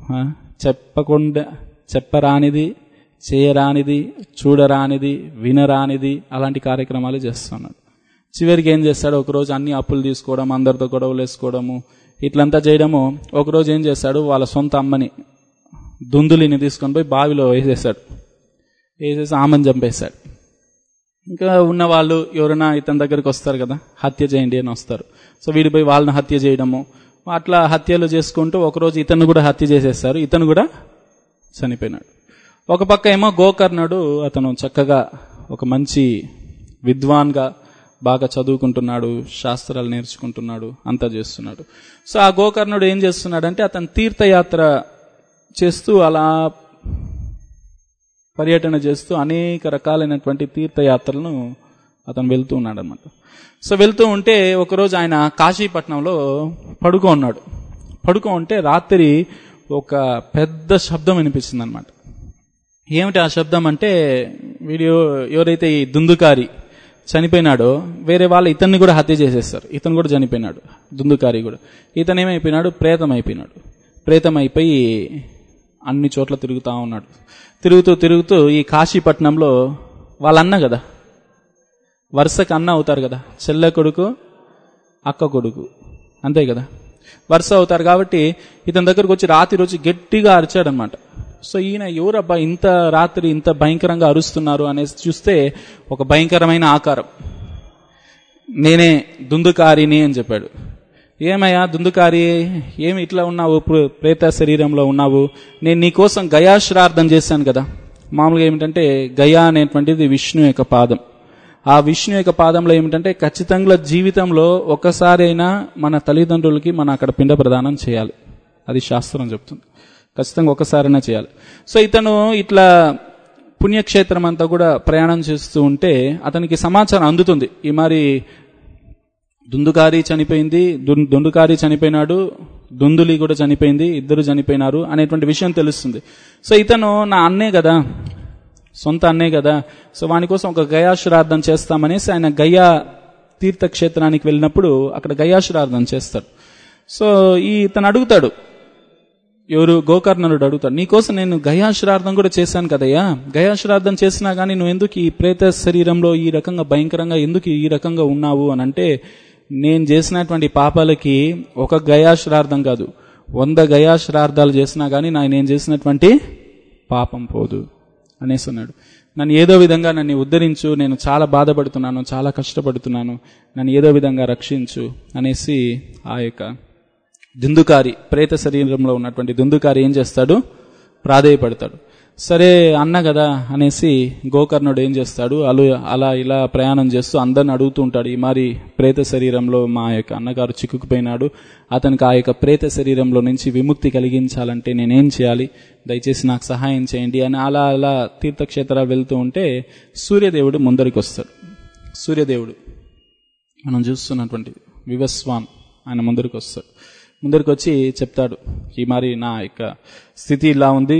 Speaker 1: చెప్పరానిది, చేయరానిది, చూడరానిది, వినరానిది అలాంటి కార్యక్రమాలు చేస్తున్నాడు. చివరికి ఏం చేస్తాడు, ఒకరోజు అన్ని అప్పులు తీసుకోవడం, అందరితో గొడవలు వేసుకోవడము, ఇట్లంతా చేయడము. ఒకరోజు ఏం చేస్తాడు, వాళ్ళ సొంత అమ్మని దుందులిని తీసుకొని పోయి బావిలో వేసేసి ఆమెను చంపేశాడు. ఇంకా ఉన్న వాళ్ళు ఎవరైనా ఇతని దగ్గరికి వస్తారు కదా, హత్య చేయండి అని వస్తారు. సో వీడి పోయి వాళ్ళని హత్య చేయడము, అట్లా హత్యలు చేసుకుంటూ ఒకరోజు ఇతను కూడా హత్య చేసేస్తారు. ఇతను కూడా చనిపోయినాడు. ఒక పక్క ఏమో గోకర్ణుడు, అతను చక్కగా ఒక మంచి విద్వాన్గా బాగా చదువుకుంటున్నాడు, శాస్త్రాలు నేర్చుకుంటున్నాడు, అంతా చేస్తున్నాడు. సో ఆ గోకర్ణుడు ఏం చేస్తున్నాడంటే అతను తీర్థయాత్ర చేస్తూ అలా పర్యటన చేస్తూ అనేక రకాలైనటువంటి తీర్థయాత్రలను అతను వెళ్తూ ఉన్నాడు అనమాట. సో వెళ్తూ ఉంటే ఒకరోజు ఆయన కాశీపట్నంలో పడుకో ఉంటే రాత్రి ఒక పెద్ద శబ్దం వినిపిస్తుంది అనమాట. ఏమిటి ఆ శబ్దం అంటే, ఎవరైతే ఈ దుందుకారి చనిపోయినాడో వేరే వాళ్ళు ఇతన్ని కూడా హత్య చేసేస్తారు. ఇతను కూడా చనిపోయినాడు, దుందుకారి కూడా. ఇతను ఏమైపోయినాడు, ప్రేతం అయిపోయి అన్ని చోట్ల తిరుగుతూ ఉన్నాడు. తిరుగుతూ ఈ కాశీపట్నంలో వాళ్ళ అన్న కదా, వరుసకు అన్న అవుతారు కదా, చెల్లె కొడుకు అక్క కొడుకు అంతే కదా, వరుస అవుతారు. కాబట్టి ఇతని దగ్గరకు వచ్చి రాత్రి గట్టిగా అరిచాడనమాట. సో ఈయన ఎవరబ్బా ఇంత రాత్రి ఇంత భయంకరంగా అరుస్తున్నారు అనేసి చూస్తే ఒక భయంకరమైన ఆకారం, నేనే దుందుకారిని అని చెప్పాడు. ఏమయ్యా దుందుకారి, ఏమి ఇట్లా ఉన్నావు, ప్రేత శరీరంలో ఉన్నావు? నేను నీకోసం గయాశ్రార్థం చేశాను కదా. మామూలుగా ఏమిటంటే గయా అనేటువంటిది విష్ణు యొక్క పాదం. ఆ విష్ణు యొక్క పాదంలో ఏమిటంటే ఖచ్చితంగా జీవితంలో ఒకసారైనా మన తల్లిదండ్రులకి మనం అక్కడ పిండ ప్రదానం చేయాలి. అది శాస్త్రం చెప్తుంది. ఖచ్చితంగా ఒకసారైనా చేయాలి. సో ఇతను ఇట్లా పుణ్యక్షేత్రం అంతా కూడా ప్రయాణం చేస్తూ ఉంటే అతనికి సమాచారం అందుతుంది, ఈ మరి దుందుకారి చనిపోయినాడు, దుందులి కూడా చనిపోయింది, ఇద్దరు చనిపోయినారు అనేటువంటి విషయం తెలుస్తుంది. సో ఇతను నా అన్నే కదా, సొంత అన్నే కదా, సో వాని కోసం ఒక గయాశ్రార్థం చేస్తామనేసి ఆయన గయా తీర్థక్షేత్రానికి వెళ్ళినప్పుడు అక్కడ గయాశ్రార్థం చేస్తాడు. సో ఇతను అడుగుతాడు, ఎవరు గోకర్ణుడు అడుగుతాడు, నీకోసం నేను గయాశ్రార్థం కూడా చేశాను కదయ్యా, గయాశ్రార్థం చేసినా కానీ నువ్వు ఎందుకు ఈ ప్రేత శరీరంలో ఈ రకంగా భయంకరంగా ఎందుకు ఈ రకంగా ఉన్నావు అని అంటే, నేను చేసినటువంటి పాపాలకి ఒక గయాశ్రార్థం కాదు 100 గయాశ్రార్థాలు చేసినా కానీ నేను చేసినటువంటి పాపం పోదు అనేసి అన్నాడు. నన్ను ఏదో విధంగా నన్ను ఉద్ధరించు, నేను చాలా బాధపడుతున్నాను, చాలా కష్టపడుతున్నాను, నన్ను ఏదో విధంగా రక్షించు అనేసి ఆ యొక్క దుందుకారి, ప్రేత శరీరంలో ఉన్నటువంటి దుందుకారి ఏం చేస్తాడు, ప్రాధేయపడతాడు. సరే అన్న కదా అనేసి గోకర్ణుడు ఏం చేస్తాడు, అలా ఇలా ప్రయాణం చేస్తూ అందరిని అడుగుతూ ఉంటాడు, ఈ మరి ప్రేత శరీరంలో మా యొక్క అన్నగారు చిక్కుకుపోయినాడు, అతనికి ఆ యొక్క ప్రేత శరీరంలో నుంచి విముక్తి కలిగించాలంటే నేనేం చేయాలి, దయచేసి నాకు సహాయం చేయండి అని అలా తీర్థక్షేత్రాలు వెళ్తూ ఉంటే సూర్యదేవుడు ముందరికి వస్తాడు. సూర్యదేవుడు మనం చూస్తున్నటువంటి వివస్వాన్ ఆయన ముందరికి వస్తాడు. ముందరికి వచ్చి చెప్తాడు, ఈ మరి నా యొక్క స్థితి ఇలా ఉంది,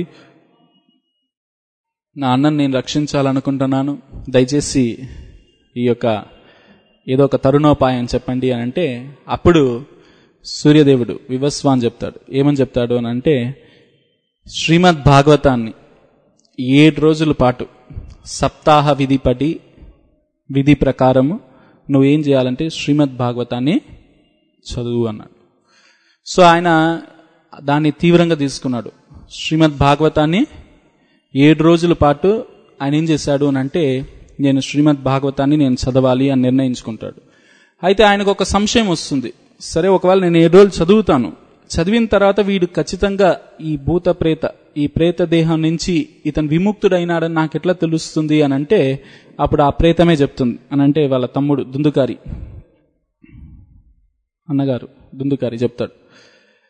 Speaker 1: నా అన్నను నేను రక్షించాలనుకుంటున్నాను, దయచేసి ఈ యొక్క ఏదో ఒక తరుణోపాయం చెప్పండి అని అంటే, అప్పుడు సూర్యదేవుడు వివస్వాన్ చెప్తాడు. ఏమని చెప్తాడు అని అంటే, శ్రీమద్ భాగవతాన్ని 7 రోజుల పాటు సప్తాహ విధి ప్రకారము నువ్వేం చేయాలంటే శ్రీమద్ భాగవతాన్ని చదువు అన్నాడు. సో ఆయన దాన్ని తీవ్రంగా తీసుకున్నాడు. శ్రీమద్ భాగవతాన్ని 7 రోజుల పాటు ఆయన ఏం చేశాడు అని అంటే, నేను శ్రీమద్ భాగవతాన్ని నేను చదవాలి అని నిర్ణయించుకుంటాడు. అయితే ఆయనకు ఒక సంశయం వస్తుంది, సరే ఒకవేళ నేను 7 రోజులు చదువుతాను, చదివిన తర్వాత వీడు ఖచ్చితంగా ఈ ప్రేత దేహం నుంచి ఇతను విముక్తుడైనాడని నాకు ఎట్లా తెలుస్తుంది అని అంటే, అప్పుడు ఆ ప్రేతమే చెప్తుంది అని అంటే, వాళ్ళ తమ్ముడు అన్నగారు దుందుకారి చెప్తాడు,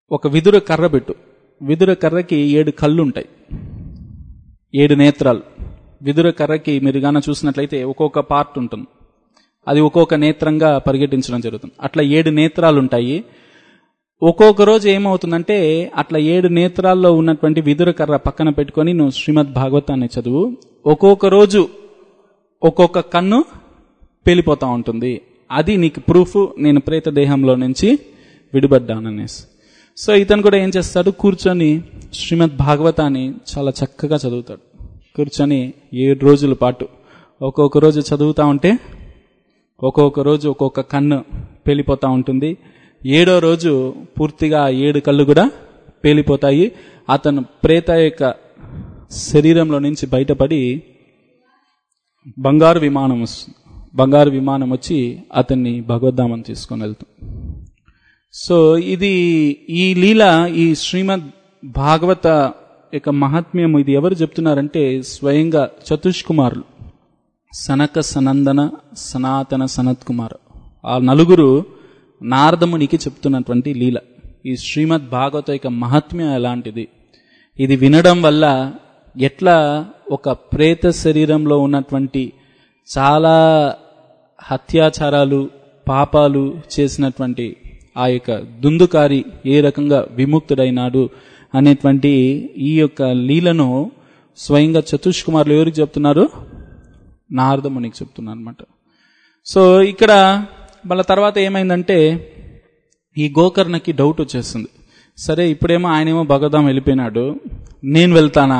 Speaker 1: ఒక విదుర కర్ర పెట్టు. విదుర కర్రకి 7 కళ్ళు ఉంటాయి, 7 నేత్రాలు. విదుర కర్రకి మీరు గాన చూసినట్లయితే ఒక్కొక్క పార్ట్ ఉంటుంది, అది ఒక్కొక్క నేత్రంగా పరిగెట్టించడం జరుగుతుంది. అట్లా 7 నేత్రాలు ఉంటాయి. ఒక్కొక్క రోజు ఏమవుతుందంటే అట్లా 7 నేత్రాల్లో ఉన్నటువంటి విదుర కర్ర పక్కన పెట్టుకొని నువ్వు శ్రీమద్ భాగవతాన్ని చదువు. ఒక్కొక్క రోజు ఒక్కొక్క కన్ను పేలిపోతా ఉంటుంది. అది నీకు ప్రూఫ్ నేను ప్రేత దేహంలో నుంచి విడిపడ్డాననేసి. సో ఇతను కూడా ఏం చేస్తాడు, కూర్చొని శ్రీమద్ భాగవతాన్ని చాలా చక్కగా చదువుతాడు. కూర్చొని 7 రోజుల పాటు ఒక్కొక్క రోజు చదువుతా ఉంటే ఒక్కొక్క రోజు ఒక్కొక్క కన్ను పేలిపోతా ఉంటుంది. 7వ రోజు పూర్తిగా 7 కళ్ళు కూడా పేలిపోతాయి. అతను ప్రేత యొక్క శరీరంలో నుంచి బయటపడి బంగారు విమానం వచ్చి అతన్ని భగవద్ధామం తీసుకొని వెళ్తాం. సో ఇది ఈ లీల, ఈ శ్రీమద్ భాగవత యొక్క మహాత్మ్యం ఇది ఎవరు చెప్తున్నారంటే స్వయంగా చతుష్కుమారులు, సనక, సనందన, సనాతన, సనత్ కుమార్, ఆ 4 నారదమునికి చెప్తున్నటువంటి లీల. ఈ శ్రీమద్ భాగవత యొక్క మహాత్మ్యం ఎలాంటిది, ఇది వినడం వల్ల ఎట్లా ఒక ప్రేత శరీరంలో ఉన్నటువంటి చాలా హత్యాచారాలు పాపాలు చేసినటువంటి ఆ యొక్క దుందుకారి ఏ రకంగా విముక్తుడైనాడు అనేటువంటి ఈ యొక్క లీలను స్వయంగా చతుష్కుమారులు ఎవరికి చెప్తున్నారు, నారదమునికి చెప్తున్నారు అనమాట. సో ఇక్కడ మళ్ళీ తర్వాత ఏమైందంటే ఈ గోకర్ణకి డౌట్ వచ్చేస్తుంది. సరే ఇప్పుడేమో ఆయనేమో భగవద్ధాం వెళ్ళిపోయినాడు, నేను వెళ్తానా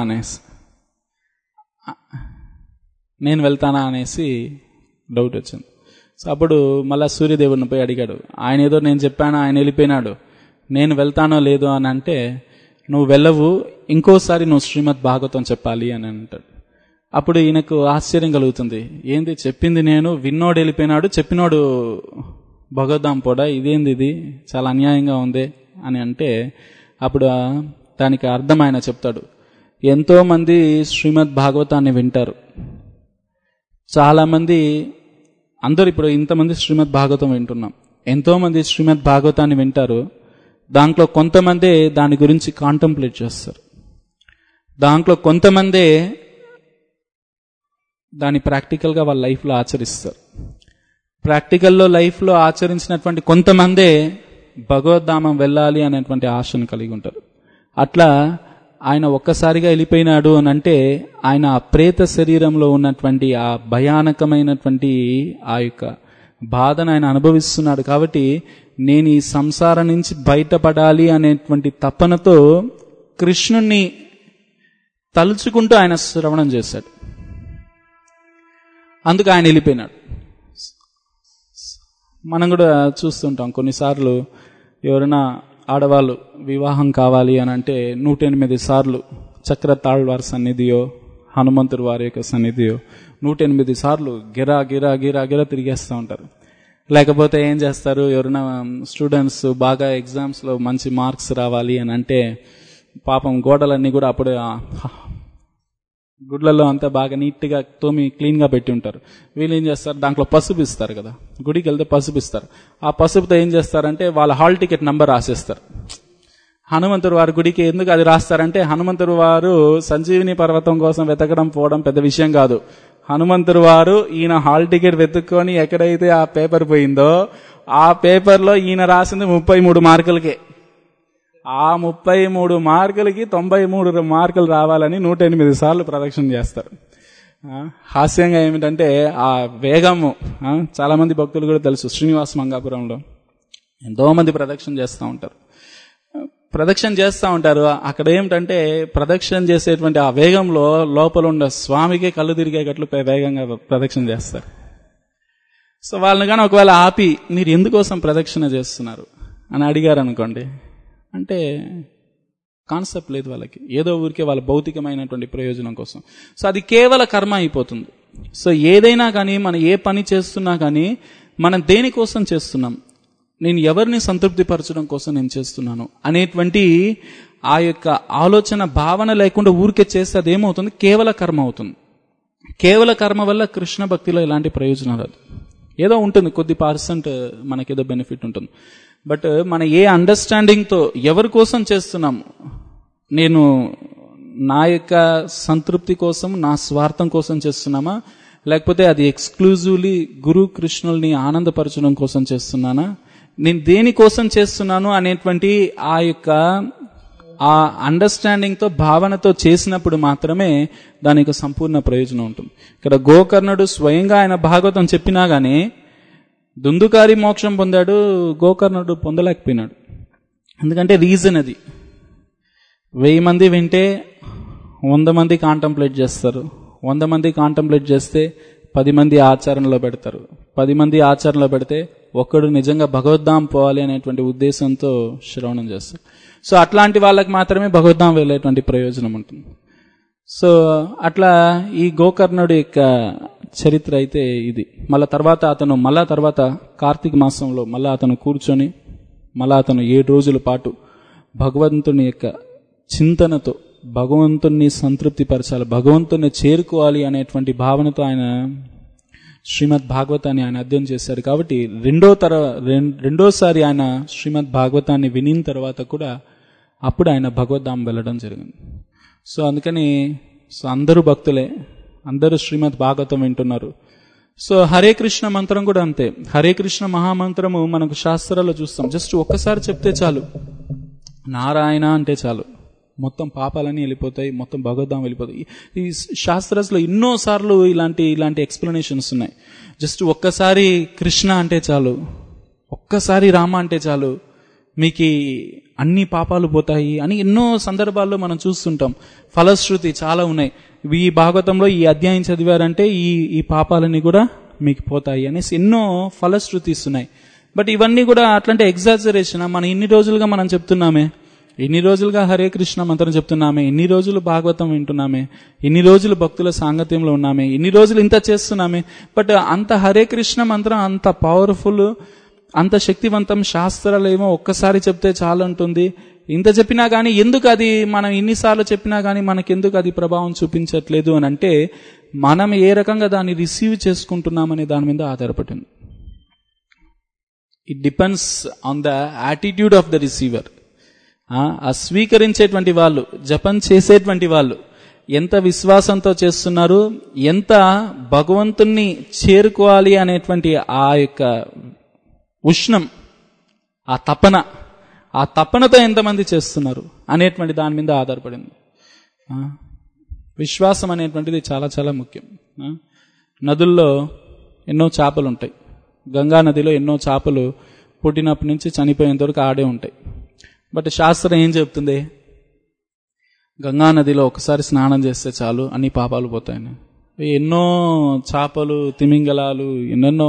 Speaker 1: అనేసి డౌట్ వచ్చింది. సో అప్పుడు మళ్ళా సూర్యదేవుడిని పోయి అడిగాడు. ఆయన ఏదో నేను చెప్పాను, ఆయన వెళ్ళిపోయినాడు, నేను వెళ్తానో లేదో అని అంటే, నువ్వు వెళ్ళవు, ఇంకోసారి నువ్వు శ్రీమద్ భాగవతం చెప్పాలి అని అంటాడు. అప్పుడు ఈయనకు ఆశ్చర్యం కలుగుతుంది. ఏంది చెప్పింది నేను, విన్నోడు వెళ్ళిపోయినాడు, చెప్పినోడు భగవద్ధాం పోడా, ఇదేంది ఇది చాలా అన్యాయంగా ఉంది అని అంటే, అప్పుడు దానికి అర్థం ఆయన చెప్తాడు. ఎంతో మంది శ్రీమద్ భాగవతాన్ని వింటారు, చాలా మంది, అందరూ ఇప్పుడు ఇంతమంది శ్రీమద్ భాగవతం వింటున్నాం, ఎంతో మంది శ్రీమద్ భాగవతాన్ని వింటారు. దాంట్లో కొంతమందే దాని గురించి కాంటంప్లేట్ చేస్తారు, దాంట్లో కొంతమందే దాన్ని ప్రాక్టికల్గా వాళ్ళ లైఫ్లో ఆచరిస్తారు. ప్రాక్టికల్లో లైఫ్లో ఆచరించినటువంటి కొంతమందే భగవద్ధామం వెళ్ళాలి అనేటువంటి ఆశను కలిగి ఉంటారు. అట్లా ఆయన ఒక్కసారిగా వెళ్ళిపోయినాడు అని అంటే ఆయన ఆ ప్రేత శరీరంలో ఉన్నటువంటి ఆ భయానకమైనటువంటి ఆ యొక్క బాధను ఆయన అనుభవిస్తున్నాడు. కాబట్టి నేను ఈ సంసారం నుంచి బయటపడాలి అనేటువంటి తపనతో కృష్ణుణ్ణి తలుచుకుంటూ ఆయన శ్రవణం చేశాడు. అందుకు ఆయన వెళ్ళిపోయినాడు. మనం కూడా చూస్తుంటాం కొన్నిసార్లు ఎవరైనా ఆడవాళ్ళు వివాహం కావాలి అని అంటే 108 సార్లు చక్రతాళ్వార్ సన్నిధియో హనుమంతుడి వారి యొక్క సన్నిధియో 108 సార్లు గిరా గిరా గిరా గిరా తిరిగేస్తూ ఉంటారు. లేకపోతే ఏం చేస్తారు, ఎవరైనా స్టూడెంట్స్ బాగా ఎగ్జామ్స్లో మంచి మార్క్స్ రావాలి అని అంటే పాపం గోడలన్నీ కూడా అప్పుడు గుడ్లలో అంతా బాగా నీట్గా తోమి క్లీన్గా పెట్టి ఉంటారు. వీళ్ళు ఏం చేస్తారు, దాంట్లో పసుపు ఇస్తారు కదా, గుడికి వెళ్తే పసుపు ఇస్తారు. ఆ పసుపుతో ఏం చేస్తారంటే వాళ్ళ హాల్ టికెట్ నంబర్ రాసేస్తారు. హనుమంతుడు వారి గుడికి ఎందుకు అది రాస్తారంటే, హనుమంతుడు వారు సంజీవిని పర్వతం కోసం వెతకడం పోవడం పెద్ద విషయం కాదు. హనుమంతుడు వారు ఈయన హాల్ టికెట్ వెతుక్కొని ఎక్కడైతే ఆ పేపర్ పోయిందో ఆ పేపర్లో ఈయన రాసింది 33 మార్కులకే. ఆ 33 మార్కులకి 93 మార్కులు రావాలని 108 సార్లు ప్రదక్షిణ చేస్తారు. హాస్యంగా ఏమిటంటే ఆ వేగము, చాలా మంది భక్తులు కూడా తెలుసు, శ్రీనివాస మంగాపురంలో ఎంతో మంది ప్రదక్షిణ చేస్తూ ఉంటారు. అక్కడ ఏమిటంటే ప్రదక్షిణ చేసేటువంటి ఆ వేగంలో లోపల ఉన్న స్వామికే కళ్ళు తిరిగేటట్లు వేగంగా ప్రదక్షిణ చేస్తారు. సో వాళ్ళని కానీ ఒకవేళ ఆపి మీరు ఎందుకోసం ప్రదక్షిణ చేస్తున్నారు అని అడిగారు అనుకోండి, అంటే కాన్సెప్ట్ లేదు వాళ్ళకి, ఏదో ఊరికే వాళ్ళ భౌతికమైనటువంటి ప్రయోజనం కోసం. సో అది కేవల కర్మ అయిపోతుంది. సో ఏదైనా కానీ మనం ఏ పని చేస్తున్నా కానీ మనం దేనికోసం చేస్తున్నాం, నేను ఎవరిని సంతృప్తిపరచడం కోసం నేను చేస్తున్నాను అనేటువంటి ఆ యొక్క ఆలోచన భావన లేకుండా ఊరికే చేస్తే అదేమవుతుంది, కేవల కర్మ అవుతుంది. కేవల కర్మ వల్ల కృష్ణ భక్తిలో ఎలాంటి ప్రయోజనం రాదు. ఏదో ఉంటుంది, కొద్ది % మనకేదో బెనిఫిట్ ఉంటుంది. బట్ మన ఏ అండర్స్టాండింగ్తో ఎవరి కోసం చేస్తున్నాము, నేను నా యొక్క సంతృప్తి కోసం, నా స్వార్థం కోసం చేస్తున్నామా, లేకపోతే అది ఎక్స్క్లూజివ్లీ గురు కృష్ణుల్ని ఆనందపరచడం కోసం చేస్తున్నానా, నేను దేనికోసం చేస్తున్నాను అనేటువంటి ఆ యొక్క ఆ అండర్స్టాండింగ్తో, భావనతో చేసినప్పుడు మాత్రమే దానికి సంపూర్ణ ప్రయోజనం ఉంటుంది. ఇక్కడ గోకర్ణుడు స్వయంగా ఆయన భాగవతం చెప్పినా గానీ దుందుకారి మోక్షం పొందాడు, గోకర్ణుడు పొందలేకపోయినాడు. ఎందుకంటే రీజన్ అది, 1000 మంది వింటే 100 మంది కాంటంప్లేట్ చేస్తారు, 100 మంది కాంటంప్లేట్ చేస్తే 10 మంది ఆచరణలో పెడతారు, 10 మంది ఆచరణలో పెడితే ఒక్కడు నిజంగా భగవద్ధాం పోవాలి అనేటువంటి ఉద్దేశంతో శ్రవణం చేస్తారు. సో అట్లాంటి వాళ్ళకి మాత్రమే భగవద్ధాం వెళ్ళేటువంటి ప్రయోజనం ఉంటుంది. సో అట్లా ఈ గోకర్ణుడి యొక్క చరిత్ర అయితే ఇది. మళ్ళా తర్వాత కార్తీక మాసంలో మళ్ళా అతను కూర్చొని మళ్ళా అతను 7 రోజుల పాటు భగవంతుని యొక్క చింతనతో భగవంతుని సంతృప్తి పరచాలి, భగవంతుని చేరుకోవాలి అనేటువంటి భావనతో ఆయన శ్రీమద్ భాగవతాన్ని ఆయన అధ్యయనం చేశాడు. కాబట్టి రెండోసారి ఆయన శ్రీమద్ భాగవతాన్ని వినిన తర్వాత కూడా అప్పుడు ఆయన భగవద్ధాం వెళ్ళడం జరిగింది. సో అందుకని అందరూ భక్తులే, అందరూ శ్రీమద్ భాగవతం వింటున్నారు. సో హరే కృష్ణ మంత్రం కూడా అంతే. హరే కృష్ణ మహామంత్రము మనకు శాస్త్రాల్లో చూస్తాం, జస్ట్ ఒక్కసారి చెప్తే చాలు, నారాయణ అంటే చాలు, మొత్తం పాపాలన్నీ వెళ్ళిపోతాయి, మొత్తం భగవద్ధాం వెళ్ళిపోతాయి. ఈ శాస్త్రాల్లో ఎన్నోసార్లు ఇలాంటి ఎక్స్ప్లెనేషన్స్ ఉన్నాయి. జస్ట్ ఒక్కసారి కృష్ణ అంటే చాలు, ఒక్కసారి రామ అంటే చాలు, మీకు అన్ని పాపాలు పోతాయి అని ఎన్నో సందర్భాల్లో మనం చూస్తుంటాం. ఫలశ్రుతి చాలా ఉన్నాయి. ఈ భాగవతంలో ఈ అధ్యాయం చదివారంటే ఈ పాపాలన్నీ కూడా మీకు పోతాయి అనేసి ఎన్నో ఫలశ్రుతి ఇస్తున్నాయి. బట్ ఇవన్నీ కూడా అట్లాంటి ఎగ్జాజరేషన్. మనం ఇన్ని రోజులుగా మనం చెప్తున్నామే, ఇన్ని రోజులుగా హరే కృష్ణ మంత్రం చెప్తున్నామే, ఇన్ని రోజులు భాగవతం వింటున్నామే, ఇన్ని రోజులు భక్తుల సాంగత్యంలో ఉన్నామే, ఇన్ని రోజులు ఇంత చేస్తున్నామే. బట్ అంత హరే కృష్ణ మంత్రం అంత పవర్ఫుల్, అంత శక్తివంతం, శాస్త్రాలు ఏమో ఒక్కసారి చెప్తే చాలు ఉంటుంది. ఇంత చెప్పినా కానీ ఎందుకు అది, మనం ఇన్నిసార్లు చెప్పినా కానీ మనకెందుకు అది ప్రభావం చూపించట్లేదు అని అంటే మనం ఏ రకంగా దాన్ని రిసీవ్ చేసుకుంటున్నామనే దాని మీద ఆధారపడింది. It depends on the attitude of the receiver. ఆ స్వీకరించేటువంటి వాళ్ళు, జపం చేసేటువంటి వాళ్ళు ఎంత విశ్వాసంతో చేస్తున్నారు, ఎంత భగవంతుణ్ణి చేరుకోవాలి అనేటువంటి ఆ యొక్క ఉష్ణం, ఆ తపనతో ఎంతమంది చేస్తున్నారు అనేటువంటి దాని మీద ఆధారపడింది. విశ్వాసం అనేటువంటిది చాలా చాలా ముఖ్యం. నదుల్లో ఎన్నో చేపలు ఉంటాయి. గంగా నదిలో ఎన్నో చేపలు పుట్టినప్పటి నుంచి చనిపోయేంత వరకు ఆడే ఉంటాయి. బట్ శాస్త్రం ఏం చెప్తుంది, గంగా నదిలో ఒకసారి స్నానం చేస్తే చాలు అన్ని పాపాలు పోతాయని. ఎన్నో చేపలు, తిమింగలాలు, ఎన్నెన్నో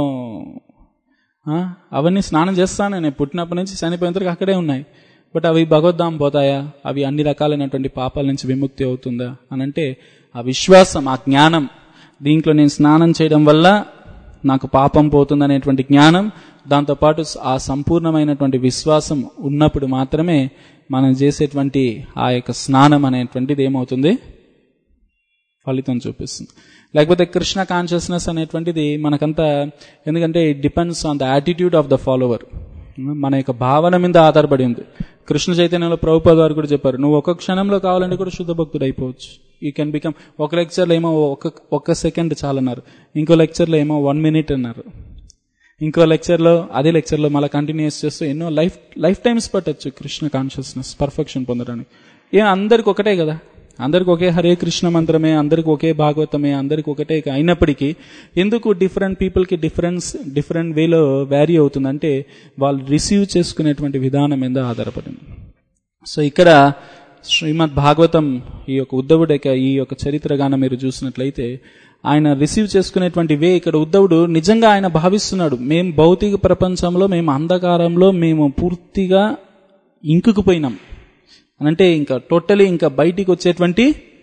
Speaker 1: అవన్నీ స్నానం చేస్తాను, నేను పుట్టినప్పటి నుంచి చనిపోయేంత వరకు అక్కడే ఉన్నాయి. బట్ అవి భగవద్ధాం పోతాయా, అవి అన్ని రకాలైనటువంటి పాపాల నుంచి విముక్తి అవుతుందా అని అంటే ఆ విశ్వాసం, ఆ జ్ఞానం, దీంట్లో నేను స్నానం చేయడం వల్ల నాకు పాపం పోతుంది అనేటువంటి జ్ఞానం, దాంతోపాటు ఆ సంపూర్ణమైనటువంటి విశ్వాసం ఉన్నప్పుడు మాత్రమే మనం చేసేటువంటి ఆ యొక్క స్నానం అనేటువంటిది ఏమవుతుంది, ఫలితం చూపిస్తుంది. లేకపోతే కృష్ణ కాన్షియస్నెస్ అనేటువంటిది మనకంతా, ఎందుకంటే it depends on the attitude of the follower, మన యొక్క భావన మీద ఆధారపడి ఉంది. కృష్ణ చైతన్యంలో ప్రభుపాద గారు కూడా చెప్పారు, నువ్వు ఒక క్షణంలో కావాలంటే కూడా శుద్ధ భక్తుడు అయిపోవచ్చు. You can become. ఒక లెక్చర్లో ఏమో ఒక సెకండ్ చాలన్నారు, ఇంకో లెక్చర్లో ఏమో 1 minute అన్నారు, ఇంకో లెక్చర్లో అదే లెక్చర్లో మళ్ళీ కంటిన్యూస్ చేస్తూ ఎన్నో లైఫ్ టైమ్స్ పట్టచ్చు కృష్ణ కాన్షియస్నెస్ పర్ఫెక్షన్ పొందడానికి. అందరికి ఒకటే కదా, అందరికి ఒకే హరే కృష్ణ మంత్రమే, అందరికి ఒకే భాగవతమే, అందరికి ఒకటే అయినప్పటికీ ఎందుకు డిఫరెంట్ పీపుల్కి డిఫరెంట్ వేలో వ్యారీ అవుతుందంటే వాళ్ళు రిసీవ్ చేసుకునేటువంటి విధానం మీద ఆధారపడింది. సో ఇక్కడ శ్రీమద్ భాగవతం ఈ యొక్క ఉద్ధవుడు ఈ యొక్క చరిత్రగాన మీరు చూసినట్లయితే ఆయన రిసీవ్ చేసుకునేటువంటి వే, ఇక్కడ ఉద్ధవుడు నిజంగా ఆయన భావిస్తున్నాడు, మేము భౌతిక ప్రపంచంలో, మేము అంధకారంలో మేము పూర్తిగా ఇంకుకుపోయినాం అనంటే ఇంకా టోటలీ ఇంకా బయటికి వచ్చేటువంటి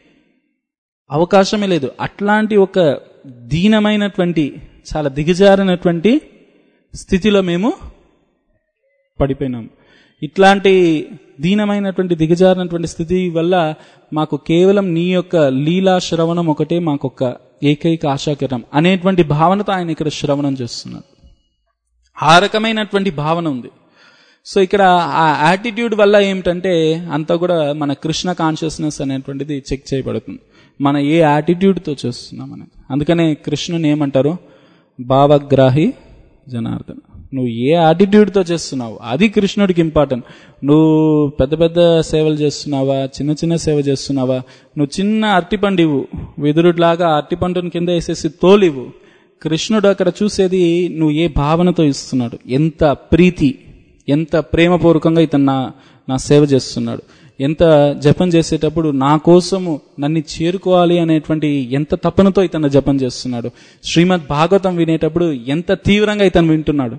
Speaker 1: అవకాశమే లేదు. అట్లాంటి ఒక దీనమైనటువంటి, చాలా దిగజారినటువంటి స్థితిలో మేము పడిపోయినాం. ఇట్లాంటి దీనమైనటువంటి దిగజారినటువంటి స్థితి వల్ల మాకు కేవలం నీ యొక్క లీలా శ్రవణం ఒకటే మాకొక ఏకైక ఆశాకిరణం అనేటువంటి భావనతో ఆయన ఇక్కడ శ్రవణం చేస్తున్నారు. ఆ రకమైనటువంటి భావన ఉంది. సో ఇక్కడ ఆ యాటిట్యూడ్ వల్ల ఏమిటంటే అంతా కూడా మన కృష్ణ కాన్షియస్నెస్ అనేటువంటిది చెక్ చేయబడుతుంది. మన ఏ యాటిట్యూడ్తో చేస్తున్నాం అనేది. అందుకనే కృష్ణుని ఏమంటారు, భావగ్రాహి జనార్దన. నువ్వు ఏ యాటిట్యూడ్తో చేస్తున్నావు అది కృష్ణుడికి ఇంపార్టెంట్. నువ్వు పెద్ద పెద్ద సేవలు చేస్తున్నావా, చిన్న చిన్న సేవ చేస్తున్నావా, నువ్వు చిన్న అరటిపండు ఇవ్వు, విదురుడిలాగా అరటిపండుని కింద వేసేసి తోలివ్వు. కృష్ణుడు అక్కడ చూసేది నువ్వు ఏ భావనతో ఇస్తున్నాడు, ఎంత ప్రీతి, ఎంత ప్రేమపూర్వకంగా ఇతను నా సేవ చేస్తున్నాడు, ఎంత జపం చేసేటప్పుడు నా కోసము నన్ను చేరుకోవాలి అనేటువంటి ఎంత తపనతో ఇతను జపం చేస్తున్నాడు. శ్రీమద్ భాగవతం వినేటప్పుడు ఎంత తీవ్రంగా ఇతను వింటున్నాడు.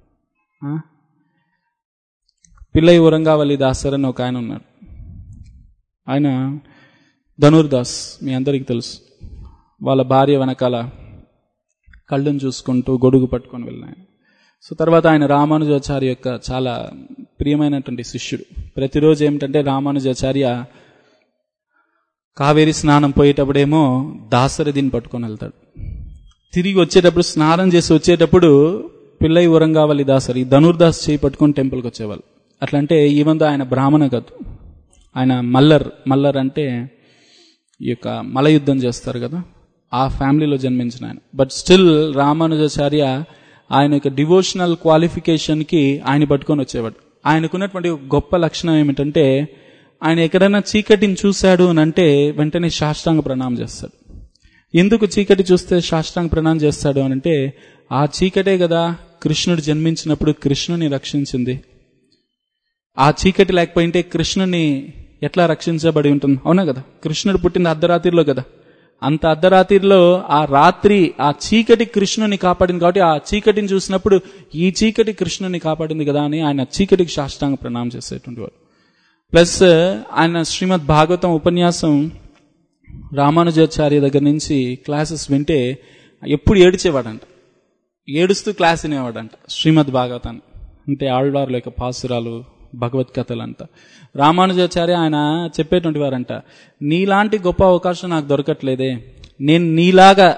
Speaker 1: పిల్లై ఉరంగావల్లి దాసర్ అని ఒక ఆయన ఉన్నాడు. ఆయన ధనుర్దాస్, మీ అందరికీ తెలుసు. వాళ్ళ భార్య వెనకాల కళ్ళను చూసుకుంటూ గొడుగు పట్టుకొని వెళ్ళినాయన. సో తర్వాత ఆయన రామానుజాచార్య యొక్క చాలా ప్రియమైనటువంటి శిష్యుడు. ప్రతిరోజు ఏమిటంటే రామానుజాచార్య కావేరి స్నానం పోయేటప్పుడేమో దాసరథిని పట్టుకొని వెళ్తాడు. తిరిగి వచ్చేటప్పుడు స్నానం చేసి వచ్చేటప్పుడు పిల్లై ఉరంగావల్లి దాసరి ధనుర్దాస్ చేయి పట్టుకొని టెంపుల్కి వచ్చేవాళ్ళు. అట్లంటే ఈవెన్ ఆయన బ్రాహ్మణ కాదు, ఆయన మల్లర్ అంటే ఈ యొక్క మల యుద్ధం చేస్తారు కదా, ఆ ఫ్యామిలీలో జన్మించిన ఆయన. బట్ స్టిల్ రామానుజాచార్య ఆయన యొక్క డివోషనల్ క్వాలిఫికేషన్కి ఆయన పట్టుకొని వచ్చేవాడు. ఆయనకున్నటువంటి గొప్ప లక్షణం ఏమిటంటే ఆయన ఎక్కడైనా చీకటిని చూశాడు అని అంటే వెంటనే సాష్టాంగ ప్రణామం చేస్తాడు. ఎందుకు చీకటి చూస్తే సాష్టాంగ ప్రణామం చేస్తాడు అని అంటే ఆ చీకటే కదా కృష్ణుడు జన్మించినప్పుడు కృష్ణుని రక్షించింది. ఆ చీకటి లేకపోయింటే కృష్ణుని ఎట్లా రక్షించబడి ఉంటుంది, అవునా కదా? కృష్ణుడు పుట్టింది అర్ధరాత్రిలో కదా. అంత అర్ధరాత్రిలో ఆ రాత్రి ఆ చీకటి కృష్ణుని కాపాడింది కాబట్టి ఆ చీకటిని చూసినప్పుడు ఈ చీకటి కృష్ణుని కాపాడింది కదా అని ఆయన చీకటికి సాష్టాంగ ప్రణామం చేసేటువంటి వాడు. ప్లస్ ఆయన శ్రీమద్ భాగవతం ఉపన్యాసం రామానుజాచార్య దగ్గర నుంచి క్లాసెస్ వింటే ఎప్పుడు ఏడిచేవాడంట, ఏడుస్తూ క్లాస్ వినేవాడంట శ్రీమద్ భాగవతాన్ని. అంటే ఆళ్వార్ల యొక్క పాసురాలు, భగవద్గీతలంతా రామానుజాచార్య ఆయన చెప్పేటువంటి వారంట, నీలాంటి గొప్ప అవకాశం నాకు దొరకట్లేదే, నేను నీలాగా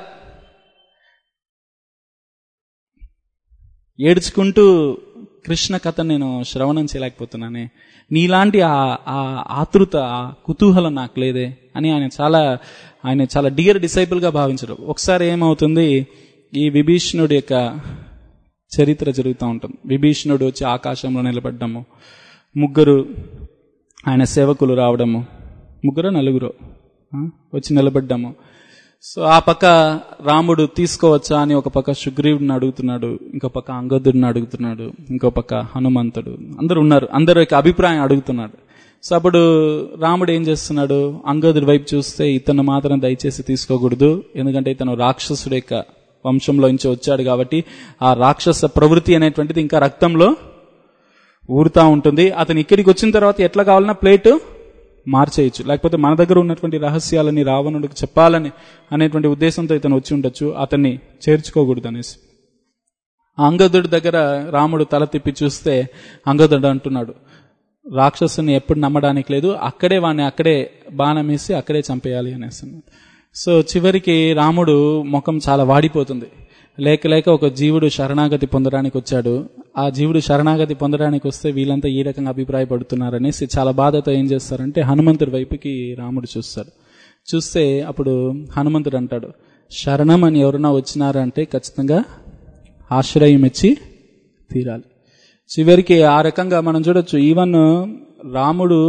Speaker 1: ఏడ్చుకుంటూ కృష్ణ కథ నేను శ్రవణం చేయలేకపోతున్నానే, నీలాంటి ఆ ఆతృత, ఆ కుతూహలం నాకు లేదే అని ఆయన చాలా డియర్ డిసైపుల్గా భావించరు. ఒకసారి ఏమవుతుంది, ఈ విభీషణుడి యొక్క చరిత్ర జరుగుతూ ఉంటుంది. విభీషణుడు వచ్చి ఆకాశంలో నిలబడ్డము, ముగ్గురు ఆయన సేవకులు రావడము, ముగ్గురు నలుగురు వచ్చి నిలబడ్డాము. సో ఆ పక్క రాముడు తీసుకోవచ్చా అని ఒక పక్క సుగ్రీవుడిని అడుగుతున్నాడు, ఇంకో పక్క అంగదుడిని అడుగుతున్నాడు, ఇంకో పక్క హనుమంతుడు, అందరు ఉన్నారు, అందరి యొక్క అభిప్రాయం అడుగుతున్నాడు. సో అప్పుడు రాముడు ఏం చేస్తున్నాడు, అంగదుడి వైపు చూస్తే ఇతను మాత్రం దయచేసి తీసుకోకూడదు, ఎందుకంటే ఇతను రాక్షసుడు యొక్క వంశంలో నుంచి వచ్చాడు కాబట్టి ఆ రాక్షస ప్రవృత్తి అనేటువంటిది ఇంకా రక్తంలో ఊరుతా ఉంటుంది. అతను ఇక్కడికి వచ్చిన తర్వాత ఎట్లా కావాలన్నా ప్లేట్ మార్చేయచ్చు, లేకపోతే మన దగ్గర ఉన్నటువంటి రహస్యాలని రావణుడికి చెప్పాలని అనేటువంటి ఉద్దేశంతో ఇతను వచ్చి ఉండొచ్చు, అతన్ని చేర్చుకోకూడదు అనేసి. అంగదుడి దగ్గర రాముడు తల తిప్పి చూస్తే అంగదుడు అంటున్నాడు, రాక్షసుని ఎప్పుడు నమ్మడానికి లేదు, వాడిని అక్కడే బాణం వేసి అక్కడే చంపేయాలి అనేసి. సో చివరికి రాముడు ముఖం చాలా వాడిపోతుంది. లేక ఒక జీవుడు శరణాగతి పొందడానికి వచ్చాడు, ఆ జీవుడు శరణాగతి పొందడానికి వస్తే వీళ్ళంతా ఈ రకంగా అభిప్రాయపడుతున్నారనేసి చాలా బాధతో ఏం చేస్తారంటే హనుమంతుడి వైపుకి రాముడు చూస్తాడు. చూస్తే అప్పుడు హనుమంతుడు అంటాడు, శరణం అని ఎవరైనా వచ్చినారంటే ఖచ్చితంగా ఆశ్రయం ఇచ్చి తీరాలి. చివరికి ఆ రకంగా మనం చూడొచ్చు. ఈవెన్ రాముడు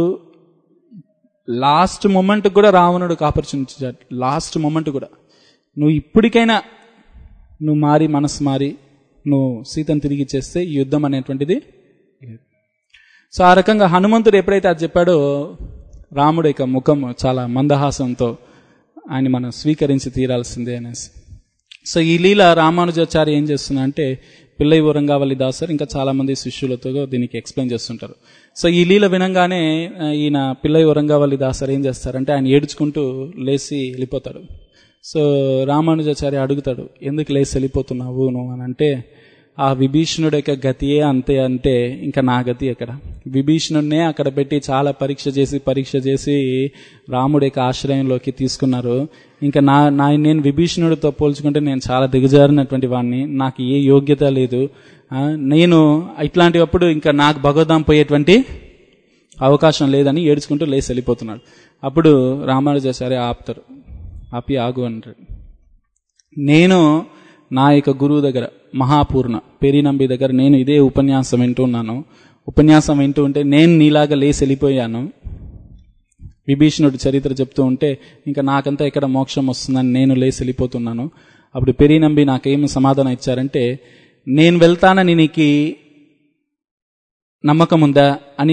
Speaker 1: లాస్ట్ మూమెంట్ కూడా రావణుడికి ఆపర్చునిటీ, లాస్ట్ మూమెంట్ కూడా నువ్వు ఇప్పటికైనా నువ్వు మనసు మారి నువ్వు సీతను తిరిగి చేస్తే ఈ యుద్ధం అనేటువంటిది. సో ఆ రకంగా హనుమంతుడు ఎప్పుడైతే అది చెప్పాడో రాముడి యొక్క ముఖం చాలా మందహాసంతో ఆయన మనం స్వీకరించి తీరాల్సిందే అనేసి. సో ఈ లీల రామానుజాచార్య ఏం చేస్తున్నా అంటే పిల్లై ఉరంగావల్లి దాసర్ ఇంకా చాలా మంది శిష్యులతో దీనికి ఎక్స్ప్లెయిన్ చేస్తుంటారు. సో ఈ లీల వినంగానే ఈయన పిల్లై ఉరంగావల్లి దాసర్ ఏం చేస్తారంటే ఆయన ఏడ్చుకుంటూ లేచి వెళ్ళిపోతాడు. సో రామానుజాచార్య అడుగుతాడు, ఎందుకు లేచి వెళ్ళిపోతున్నావు నువ్వు అని అంటే, ఆ విభీషణుడి యొక్క గతియే అంతే అంటే ఇంకా నా గతి ఎక్కడ, విభీషణుడినే అక్కడ పెట్టి చాలా పరీక్ష చేసి రాముడి యొక్క ఆశ్రయంలోకి తీసుకున్నారు. ఇంకా నేను విభీషణుడితో పోల్చుకుంటే నేను చాలా దిగజారినటువంటి వాడిని, నాకు ఏ యోగ్యత లేదు నేను ఇట్లాంటివప్పుడు ఇంకా నాకు భగవద్ధాం పోయేటువంటి అవకాశం లేదని ఏడ్చుకుంటూ లేచి వెళ్ళిపోతున్నాడు. అప్పుడు రామానుజాచార్య ఆపుతారు, ఆపి ఆగు అంటారు. నేను నా యొక్క గురువు దగ్గర మహాపూర్ణ పెరినంబి దగ్గర నేను ఇదే ఉపన్యాసం వింటూ ఉన్నాను. ఉపన్యాసం వింటూ ఉంటే నేను నీలాగా లేచి వెళ్ళిపోయాను. విభీషణుడు చరిత్ర చెప్తూ ఉంటే ఇంకా నాకంతా ఇక్కడ మోక్షం వస్తుందని నేను లేచి వెళ్ళిపోతున్నాను. అప్పుడు పెరినంబి నాకేం సమాధానం ఇచ్చారంటే, నేను వెళ్తానని నీకు నమ్మకం ఉందా అని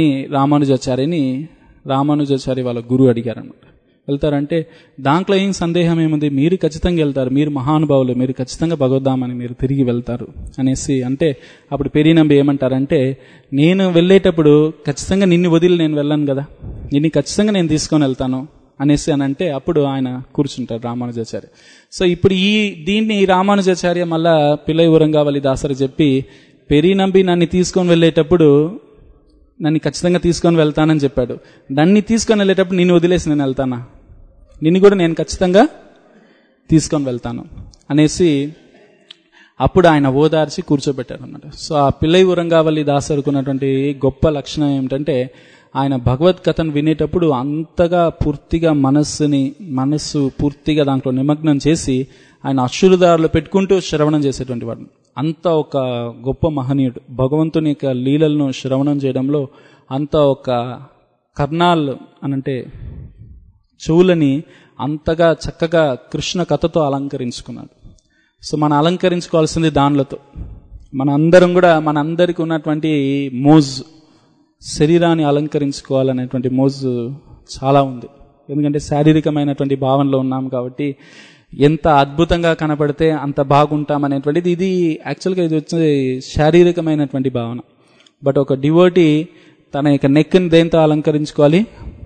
Speaker 1: రామానుజాచార్య వాళ్ళ గురువు అడిగారనమాట. వెళ్తారంటే దాంట్లో ఏం సందేహం ఏముంది, మీరు ఖచ్చితంగా వెళ్తారు, మీరు మహానుభావులు, మీరు ఖచ్చితంగా భగవద్ధామని మీరు తిరిగి వెళ్తారు అనేసి అంటే, అప్పుడు పెరినంబి ఏమంటారంటే, నేను వెళ్ళేటప్పుడు ఖచ్చితంగా నిన్ను వదిలి నేను వెళ్ళను కదా, నిన్ను ఖచ్చితంగా నేను తీసుకొని వెళ్తాను అనేసి అని అంటే అప్పుడు ఆయన కూర్చుంటారు రామానుజాచార్య. సో ఇప్పుడు దీన్ని రామానుజాచార్య మళ్ళా పిల్లై ఊరంగావళి దాసరి చెప్పి, పెరినంబి నన్ను తీసుకొని వెళ్ళేటప్పుడు నన్ను ఖచ్చితంగా తీసుకొని వెళ్తానని చెప్పాడు, నన్ను తీసుకొని వెళ్ళేటప్పుడు నిన్ను వదిలేసి నేను వెళ్తానా, నిన్ను కూడా నేను ఖచ్చితంగా తీసుకొని వెళ్తాను అనేసి అప్పుడు ఆయన ఓదార్చి కూర్చోబెట్టాడు అన్నమాట. సో ఆ పిల్లై ఊరంగావళి దాసరుకున్నటువంటి గొప్ప లక్షణం ఏమిటంటే, ఆయన భగవత్ కథను వినేటప్పుడు అంతగా పూర్తిగా మనస్సు పూర్తిగా దాంట్లో నిమగ్నం చేసి ఆయన అశ్రుదారులు పెట్టుకుంటూ శ్రవణం చేసేటువంటి వాడు. అంత ఒక గొప్ప మహనీయుడు. భగవంతుని యొక్క లీలలను శ్రవణం చేయడంలో అంత ఒక కర్ణాలు అనంటే చెవులని అంతగా చక్కగా కృష్ణ కథతో అలంకరించుకున్నాడు. సో మనం అలంకరించుకోవాల్సింది దానిలతో. మన అందరం కూడా మనందరికీ ఉన్నటువంటి మోజు, శరీరాన్ని అలంకరించుకోవాలనేటువంటి మోజు చాలా ఉంది. ఎందుకంటే శారీరకమైనటువంటి భావనలో ఉన్నాం కాబట్టి ఎంత అద్భుతంగా కనపడితే అంత బాగుంటామనేటువంటిది ఇది యాక్చువల్గా ఇది వచ్చే శారీరకమైనటువంటి భావన. బట్ ఒక డివోటీ తన యొక్క నెక్ని దేంతో అలంకరించుకోవాలి,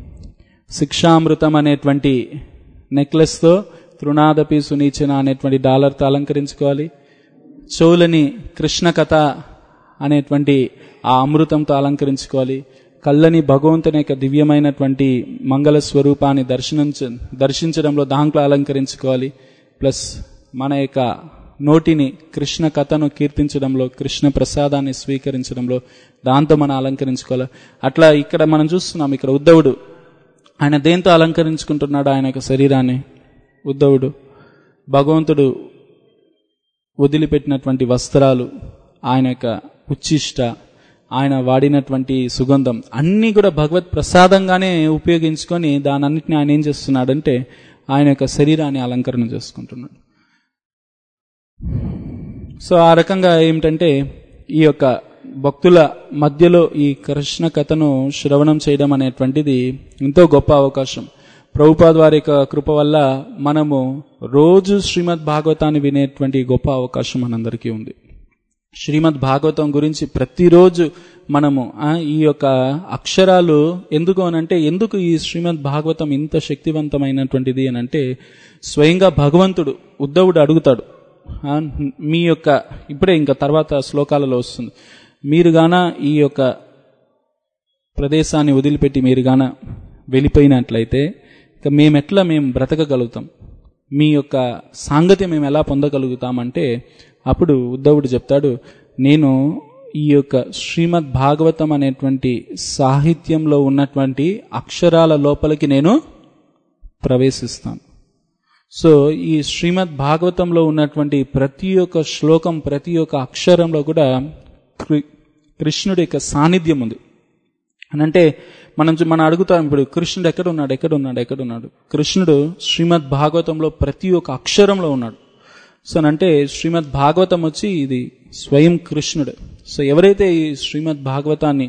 Speaker 1: శిక్షామృతం అనేటువంటి నెక్లెస్తో, తృణాదపి సునీచన అనేటువంటి డాలర్తో అలంకరించుకోవాలి, చెవులని కృష్ణ కథ అనేటువంటి ఆ అమృతంతో అలంకరించుకోవాలి, కళ్ళని భగవంతుని యొక్క దివ్యమైనటువంటి మంగళ స్వరూపాన్ని దర్శించడంలో దాంట్లో అలంకరించుకోవాలి, ప్లస్ మన యొక్క నోటిని కృష్ణ కథను కీర్తించడంలో, కృష్ణ ప్రసాదాన్ని స్వీకరించడంలో దాంతో మనం అలంకరించుకోవాలి. అట్లా ఇక్కడ మనం చూస్తున్నాం, ఇక్కడ ఉద్ధవుడు ఆయన దేంతో అలంకరించుకుంటున్నాడు ఆయన యొక్క శరీరాన్ని. ఉద్ధవుడు భగవంతుడు వదిలిపెట్టినటువంటి వస్త్రాలు, ఆయన యొక్క ఉచ్చిష్ట, ఆయన వాడినటువంటి సుగంధం అన్నీ కూడా భగవత్ ప్రసాదంగానే ఉపయోగించుకొని దానన్నిటిని ఆయన ఏం చేస్తున్నాడంటే ఆయన యొక్క శరీరాన్ని అలంకరణ చేసుకుంటున్నాడు. సో ఆ రకంగా ఏమిటంటే ఈ యొక్క భక్తుల మధ్యలో ఈ కృష్ణ కథను శ్రవణం చేయడం అనేటువంటిది ఎంతో గొప్ప అవకాశం. ప్రభుపాద వారి యొక్క కృప వల్ల మనము రోజు శ్రీమద్ భాగవతాన్ని వినేటువంటి గొప్ప అవకాశం మనందరికీ ఉంది. శ్రీమద్ భాగవతం గురించి ప్రతిరోజు మనము ఈ యొక్క అక్షరాలు ఎందుకు అనంటే, ఎందుకు ఈ శ్రీమద్ భాగవతం ఇంత శక్తివంతమైనటువంటిది అనంటే, స్వయంగా భగవంతుడు ఉద్ధవుడు అడుగుతాడు, మీ యొక్క ఇప్పుడే ఇంకా తర్వాత శ్లోకాలలో వస్తుంది, మీరు గాన ఈ యొక్క ప్రదేశాన్ని వదిలిపెట్టి మీరు గాన వెళ్ళిపోయినట్లయితే ఇక మేము బ్రతకగలుగుతాం, మీ యొక్క సాంగత్యం మేము ఎలా పొందగలుగుతామంటే అప్పుడు ఉద్ధవుడు చెప్తాడు, నేను ఈ యొక్క శ్రీమద్ భాగవతం అనేటువంటి సాహిత్యంలో ఉన్నటువంటి అక్షరాల లోపలికి నేను ప్రవేశిస్తాను. సో ఈ శ్రీమద్ భాగవతంలో ఉన్నటువంటి ప్రతి ఒక్క శ్లోకం, ప్రతి ఒక్క అక్షరంలో కూడా కృష్ణుడి యొక్క సాన్నిధ్యం ఉంది. అనంటే మనం అడుగుతాం, ఇప్పుడు కృష్ణుడు ఎక్కడున్నాడు? కృష్ణుడు శ్రీమద్ భాగవతంలో ప్రతి ఒక్క అక్షరంలో ఉన్నాడు. సో అంటే శ్రీమద్ భాగవతం వచ్చి ఇది స్వయం కృష్ణుడు. సో ఎవరైతే ఈ శ్రీమద్ భాగవతాన్ని,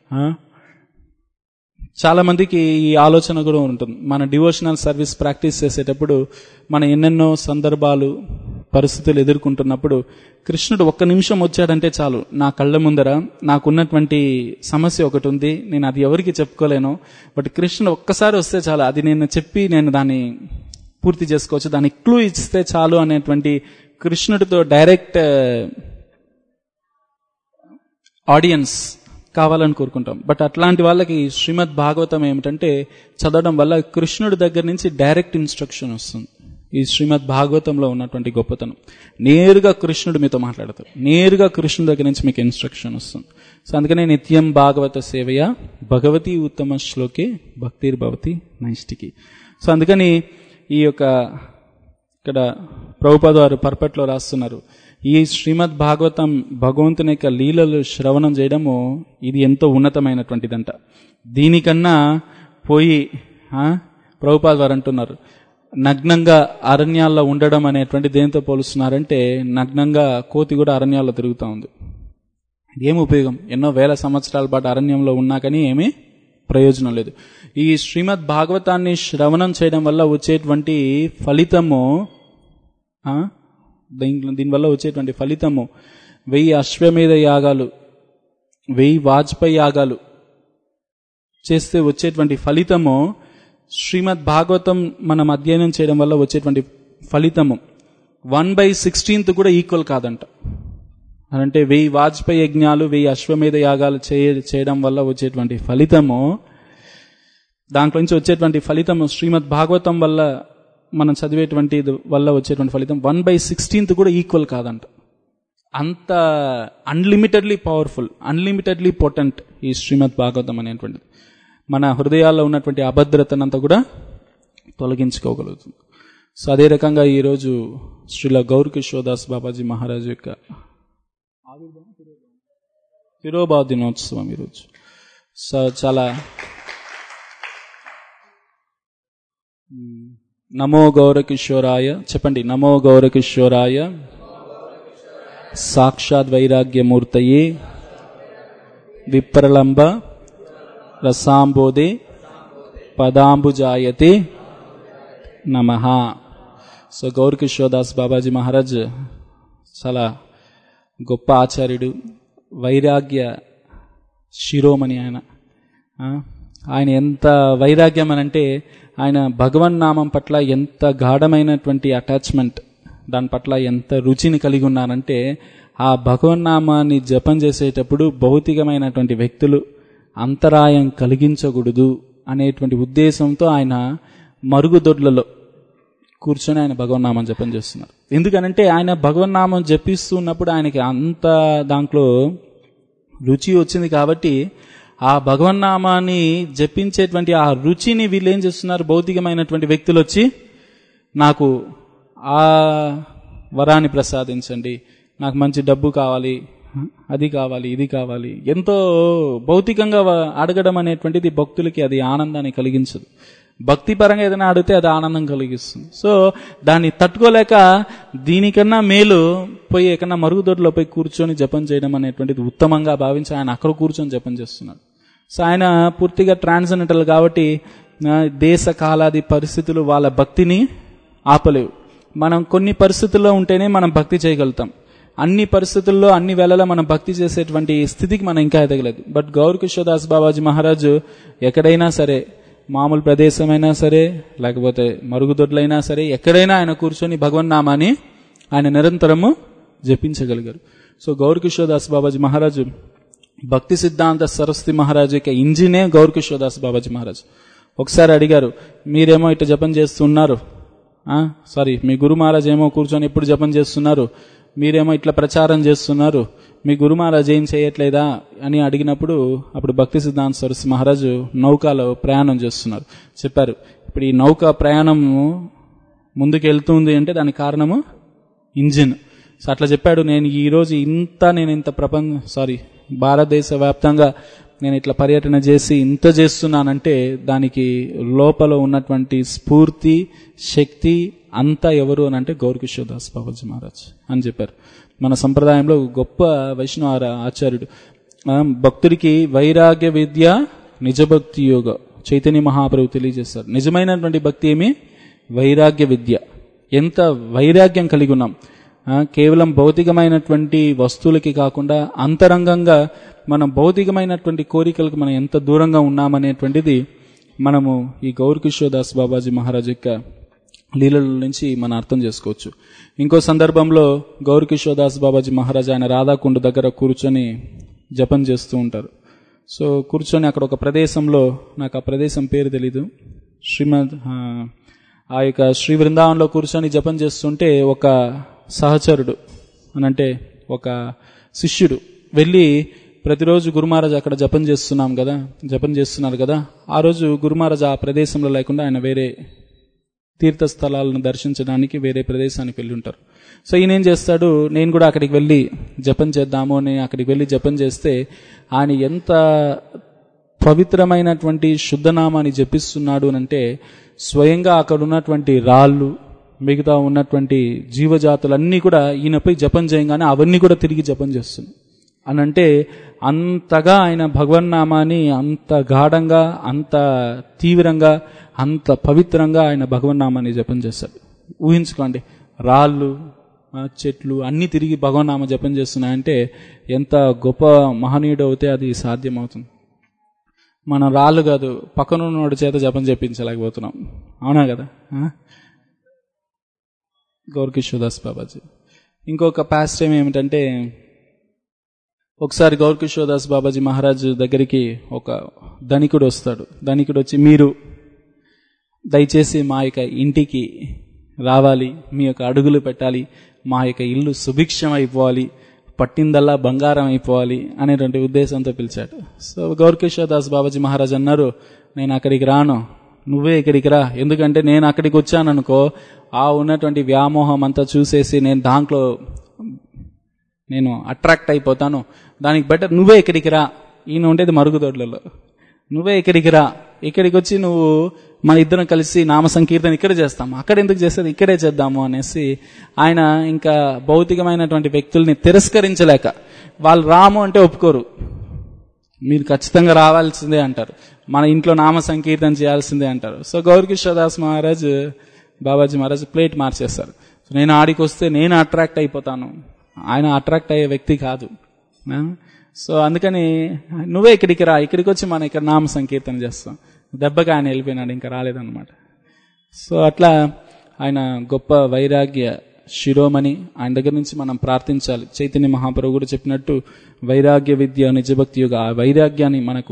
Speaker 1: చాలా మందికి ఈ ఆలోచన కూడా ఉంటుంది, మన డివోషనల్ సర్వీస్ ప్రాక్టీస్ చేసేటప్పుడు మనం ఎన్నెన్నో సందర్భాలు పరిస్థితులు ఎదుర్కొంటున్నప్పుడు కృష్ణుడు ఒక్క నిమిషం వచ్చాడంటే చాలు, నా కళ్ళ ముందర నాకున్నటువంటి సమస్య ఒకటి ఉంది, నేను అది ఎవరికి చెప్పుకోలేను, బట్ కృష్ణుడు ఒక్కసారి వస్తే చాలు, అది నేను చెప్పి నేను దాన్ని పూర్తి చేసుకోవచ్చు, దానికి క్లూ ఇస్తే చాలు అనేటువంటి కృష్ణుడితో డైరెక్ట్ ఆడియన్స్ కావాలని కోరుకుంటాం. బట్ అట్లాంటి వాళ్ళకి శ్రీమద్ భాగవతం ఏమిటంటే చదవడం వల్ల కృష్ణుడి దగ్గర నుంచి డైరెక్ట్ ఇన్స్ట్రక్షన్ వస్తుంది. ఈ శ్రీమద్ భాగవతంలో ఉన్నటువంటి గొప్పతనం. నేరుగా కృష్ణుడు మీతో మాట్లాడతారు, నేరుగా కృష్ణుడి దగ్గర నుంచి మీకు ఇన్స్ట్రక్షన్ వస్తుంది. సో అందుకనే నిత్యం భాగవత సేవయ భగవతి ఉత్తమ శ్లోకే భక్తిర్భవతి నైష్టికి. సో అందుకని ఈ యొక్క ఇక్కడ ప్రభుపాద వారు పర్పట్లో రాస్తున్నారు, ఈ శ్రీమద్ భాగవతం భగవంతుని యొక్క లీలలు శ్రవణం చేయడము ఇది ఎంతో ఉన్నతమైనటువంటిదంట. దీనికన్నా పోయి ప్రభుపాద వారు అంటున్నారు, నగ్నంగా అరణ్యాల్లో ఉండడం అనేటువంటి దేనితో పోలుస్తున్నారంటే, నగ్నంగా కోతి కూడా అరణ్యాల్లో తిరుగుతూ ఉంది. ఏమి ఉపయోగం? ఎన్నో వేల సంవత్సరాల పాటు అరణ్యంలో ఉన్నా కానీ ఏమీ ప్రయోజనం లేదు. ఈ శ్రీమద్ భాగవతాన్ని శ్రవణం చేయడం వల్ల వచ్చేటువంటి ఫలితము, దీనివల్ల వచ్చేటువంటి ఫలితము 1000 అశ్వమేధ యాగాలు, 1000 వాజ్పేయి యాగాలు చేస్తే వచ్చేటువంటి ఫలితము, శ్రీమద్ భాగవతం మనం అధ్యయనం చేయడం వల్ల వచ్చేటువంటి ఫలితము 1/16 కూడా ఈక్వల్ కాదంట. అంటే 1000 వాజ్పేయి యజ్ఞాలు, 1000 అశ్వమేధ యాగాలు చేయడం వల్ల వచ్చేటువంటి ఫలితము, దాంట్లో నుంచి వచ్చేటువంటి ఫలితము శ్రీమద్ భాగవతం వల్ల మనం చదివేటువంటి వల్ల వచ్చేటువంటి ఫలితం 1/16 కూడా ఈక్వల్ కాదంట. అంత అన్లిమిటెడ్లీ పవర్ఫుల్, అన్లిమిటెడ్లీ పొటెంట్ ఈ శ్రీమద్ భాగవతం అనేటువంటిది. మన హృదయాల్లో ఉన్నటువంటి అభద్రతనంతా కూడా తొలగించుకోగలుగుతుంది. సో అదే రకంగా ఈరోజు శ్రీల గౌర్ కిషోర్ దాస్ బాబాజీ మహారాజు యొక్క తిరోభావ దినోత్సవం ఈరోజు. సో చాలా నమో గౌరకిషోరాయ చెప్పండి, నమో గౌరకిషోరాయ సాక్షాత్ వైరాగ్యమూర్తయే విప్రలంబ రసాంబోదే పదాంబుజాయతే నమః. సో గౌర్ కిషోర్ దాస్ బాబాజీ మహారాజ్ చాలా గొప్ప ఆచార్యుడు, వైరాగ్య శిరోమణి. ఆయన ఎంత వైరాగ్యం అనంటే, ఆయన భగవన్ నామం పట్ల ఎంత గాఢమైనటువంటి అటాచ్మెంట్, దాని పట్ల ఎంత రుచిని కలిగి ఉన్నారంటే, ఆ భగవన్ నామాన్ని జపం చేసేటప్పుడు భౌతికమైనటువంటి వ్యక్తులు అంతరాయం కలిగించకూడదు అనేటువంటి ఉద్దేశంతో ఆయన మరుగుదొడ్లలో కూర్చొని ఆయన భగవన్నామం జపం చేస్తున్నారు. ఎందుకనంటే ఆయన భగవన్నామం జపిస్తున్నప్పుడు ఆయనకి అంత దాంట్లో రుచి వచ్చింది కాబట్టి, ఆ భగవన్నామాన్ని జపించేటువంటి ఆ రుచిని వీళ్ళు ఏం చేస్తున్నారు, భౌతికమైనటువంటి వ్యక్తులు వచ్చి నాకు ఆ వరాన్ని ప్రసాదించండి, నాకు మంచి డబ్బు కావాలి, అది కావాలి, ఇది కావాలి, ఎంతో భౌతికంగా అడగడం అనేటువంటిది భక్తులకి అది ఆనందాన్ని కలిగించదు. భక్తి పరంగా ఏదైనా అడిగితే అది ఆనందం కలిగిస్తుంది. సో దాన్ని తట్టుకోలేక దీనికన్నా మేలు పోయి ఎక్కడన్నా మరుగుదొడ్లో పోయి కూర్చొని జపం చేయడం అనేటువంటిది ఉత్తమంగా భావించి ఆయన అక్కడ కూర్చొని జపం చేస్తున్నాడు. సో ఆయన పూర్తిగా ట్రాన్స్జెండర్ కాబట్టి దేశ కాలాది పరిస్థితులు వాళ్ళ భక్తిని ఆపలేవు. మనం కొన్ని పరిస్థితుల్లో ఉంటేనే మనం భక్తి చేయగలుగుతాం. అన్ని పరిస్థితుల్లో అన్ని వేళలా మనం భక్తి చేసేటువంటి స్థితికి మనం ఇంకా ఎదగలేదు. బట్ గౌర్ కిషోర్ దాస్ బాబాజీ మహారాజు ఎక్కడైనా సరే, మామూలు ప్రదేశమైనా సరే, లేకపోతే మరుగుదొడ్లైనా సరే, ఎక్కడైనా ఆయన కూర్చొని భగవన్ నామాన్ని ఆయన నిరంతరము జపించగలిగారు. సో గౌర్ కిషోర్ దాస్ బాబాజీ మహారాజు భక్తి సిద్ధాంత సరస్వతి మహారాజు యొక్క ఇంజినే గౌర్ కిషోర్ దాస్ బాబాజీ మహారాజు. ఒకసారి అడిగారు, మీరేమో ఇట్లా జపం చేస్తున్నారు, మీ గురు మహారాజ్ ఏమో కూర్చొని ఎప్పుడు జపం చేస్తున్నారు, మీరేమో ఇట్లా ప్రచారం చేస్తున్నారు, మీ గురు మహారాజ్ ఏం చేయట్లేదా అని అడిగినప్పుడు, అప్పుడు భక్తి సిద్ధాంత సరస్వతి మహారాజు నౌకలో ప్రయాణం చేస్తున్నారు. చెప్పారు, ఇప్పుడు ఈ నౌక ప్రయాణము ముందుకు వెళ్తుంది అంటే దానికి కారణము ఇంజిన్. సో అట్లా చెప్పాడు, నేను ఈరోజు ఇంత భారతదేశ వ్యాప్తంగా నేను ఇట్లా పర్యటన చేసి ఇంత చేస్తున్నానంటే దానికి లోపల ఉన్నటువంటి స్ఫూర్తి, శక్తి అంతా ఎవరు అని అంటే గౌర్ కిషోర్ దాస్ బాబాజీ మహారాజ్ అని చెప్పారు. మన సంప్రదాయంలో గొప్ప వైష్ణవ ఆచార్యుడు. భక్తుడికి వైరాగ్య విద్య నిజభక్తి యోగ చైతన్య మహాప్రభు తెలియజేస్తారు. నిజమైనటువంటి భక్తి ఏమి? వైరాగ్య విద్య. ఎంత వైరాగ్యం కలిగి ఉన్నాం, కేవలం భౌతికమైనటువంటి వస్తువులకి కాకుండా అంతరంగంగా మనం భౌతికమైనటువంటి కోరికలకు మనం ఎంత దూరంగా ఉన్నామనేటువంటిది మనము ఈ గౌర్ కిషోర్ దాస్ బాబాజీ మహారాజ్ యొక్క లీలల నుంచి మనం అర్థం చేసుకోవచ్చు. ఇంకో సందర్భంలో గౌర్ కిషోర్ దాస్ బాబాజీ మహారాజ్ ఆయన రాధాకుండ దగ్గర కూర్చొని జపం చేస్తూ ఉంటారు. సో కూర్చొని అక్కడ ఒక ప్రదేశంలో, నాకు ఆ ప్రదేశం పేరు తెలీదు, ఆ యొక్క శ్రీ బృందావనంలో కూర్చొని జపం చేస్తుంటే ఒక సహచరుడు అనంటే ఒక శిష్యుడు వెళ్ళి ప్రతిరోజు గురుమహారాజ్ అక్కడ జపం చేస్తున్నారు కదా, ఆ రోజు గురుమహారాజ్ ఆ ప్రదేశంలో లేకుండా ఆయన వేరే తీర్థస్థలాలను దర్శించడానికి వేరే ప్రదేశానికి వెళ్ళి ఉంటారు. సో ఈయన ఏం చేస్తాడు, నేను కూడా అక్కడికి వెళ్ళి జపం చేద్దాము అని అక్కడికి వెళ్ళి జపం చేస్తే ఆయన ఎంత పవిత్రమైనటువంటి శుద్ధనామాన్ని జపిస్తున్నాడు అంటే స్వయంగా అక్కడ ఉన్నటువంటి రాళ్ళు మిగతా ఉన్నటువంటి జీవజాతులన్నీ కూడా ఈయనపై జపం చేయగానే అవన్నీ కూడా తిరిగి జపం చేస్తున్నాయి అనంటే అంతగా ఆయన భగవన్నామాన్ని అంత గాఢంగా, అంత తీవ్రంగా, అంత పవిత్రంగా ఆయన భగవన్నామాన్ని జపం చేశాడు. ఊహించుకోండి, రాళ్ళు చెట్లు అన్నీ తిరిగి భగవన్నామ జపం చేస్తున్నాయంటే ఎంత గొప్ప మహనీయుడు అవుతే అది సాధ్యమవుతుంది. మనం రాళ్ళు కాదు పక్కనున్నోడి చేత జపం చేపించలేకపోతున్నాం, అవునా కదా. గౌరకిషోదాస్ బాబాజీ ఇంకొక పాస్ట్ టైం ఏమిటంటే, ఒకసారి గౌరకిషోదాస్ బాబాజీ మహారాజ్ దగ్గరికి ఒక ధనికుడు వస్తాడు. ధనికుడు వచ్చి, మీరు దయచేసి మా యొక్క ఇంటికి రావాలి, మీ యొక్క అడుగులు పెట్టాలి, మా యొక్క ఇల్లు సుభిక్షం అయిపోవాలి, పట్టిందల్లా బంగారం అయిపోవాలి అనేటువంటి ఉద్దేశంతో పిలిచాడు. సో గౌరకిషోదాస్ బాబాజీ మహారాజ్ అన్నారు, నేను అక్కడికి రాను, నువ్వే ఇక్కడికి రా. ఎందుకంటే నేను అక్కడికి వచ్చాననుకో ఆ ఉన్నటువంటి వ్యామోహం అంతా చూసేసి నేను అట్రాక్ట్ అయిపోతాను. దానికి బెటర్ నువ్వే ఇక్కడికి రా. ఈయన ఉండేది మరుగుదొడ్లలో, నువ్వే ఇక్కడికి రా. ఇక్కడికి వచ్చి నువ్వు మన ఇద్దరం కలిసి నామ సంకీర్తన ఇక్కడ చేస్తాము, అక్కడ ఎందుకు చేసేది, ఇక్కడే చేద్దాము అనేసి ఆయన ఇంకా భౌతికమైనటువంటి వ్యక్తుల్ని తిరస్కరించలేక, వాళ్ళు రాము అంటే ఒప్పుకోరు, మీరు ఖచ్చితంగా రావాల్సిందే అంటారు, మన ఇంట్లో నామ సంకీర్తన చేయాల్సిందే అంటారు. సో గౌరకిషోదాస్ మహారాజ్ బాబాజీ మహారాజ్ ప్లేట్ మార్చేస్తారు. నేను ఆడికి వస్తే నేను అట్రాక్ట్ అయిపోతాను, ఆయన అట్రాక్ట్ అయ్యే వ్యక్తి కాదు. సో అందుకని నువ్వే ఇక్కడికి రా, ఇక్కడికి వచ్చి మనం ఇక్కడ నామ సంకీర్తన చేస్తాం. దెబ్బగా ఆయన వెళ్ళిపోయినాడు, ఇంకా రాలేదన్నమాట. సో అట్లా ఆయన గొప్ప వైరాగ్య శిరోమణి. ఆయన దగ్గర నుంచి మనం ప్రార్థించాలి. చైతన్య మహాప్రభు కూడా చెప్పినట్టు వైరాగ్య విద్య నిజభక్తి యోగ, ఆ వైరాగ్యాన్ని మనకు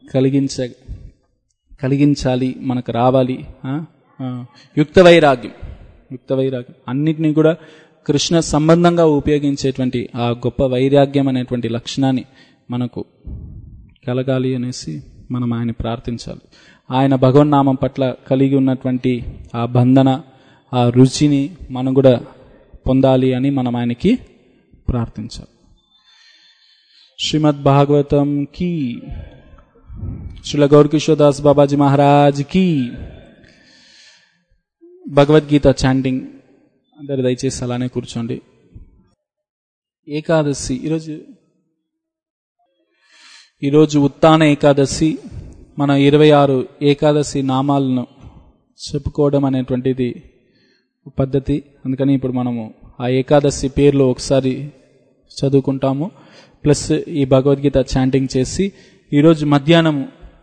Speaker 1: కలిగించాలి, మనకు రావాలి. యుక్త వైరాగ్యం అన్నిటినీ కూడా కృష్ణ సంబంధంగా ఉపయోగించేటువంటి ఆ గొప్ప వైరాగ్యం అనేటువంటి లక్షణాన్ని మనకు కలగాలి అనేసి మనం ఆయన ప్రార్థించాలి. ఆయన భగవన్నామం పట్ల కలిగి ఉన్నటువంటి ఆ బంధన, ఆ రుచిని మనం కూడా పొందాలి అని మనం ఆయనకి ప్రార్థించాలి. శ్రీమద్ భాగవతం కీ, శ్రీల గౌరకిషోదాస్ బాబాజీ మహారాజ్ కీ. భగవద్గీత చాంటింగ్ అందరు దయచేసి అలానే కూర్చోండి. ఏకాదశి ఈరోజు ఉత్తాన ఏకాదశి. మన 26 ఏకాదశి నామాలను చెప్పుకోవడం అనేటువంటిది పద్ధతి. అందుకని ఇప్పుడు మనము ఆ ఏకాదశి పేర్లు ఒకసారి చదువుకుంటాము, ప్లస్ ఈ భగవద్గీత చాంటింగ్ చేసి ఈరోజు మధ్యాహ్నం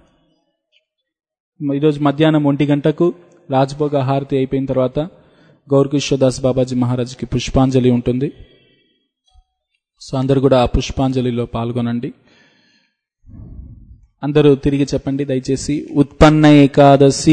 Speaker 1: 1 గంటకు రాజభోగ హారతి అయిపోయిన తర్వాత గౌరకిషోదాస్ బాబాజీ మహారాజ్కి పుష్పాంజలి ఉంటుంది. సో అందరు కూడా ఆ పుష్పాంజలిలో పాల్గొనండి. అందరూ తిరిగి చెప్పండి దయచేసి. ఉత్పన్న ఏకాదశి,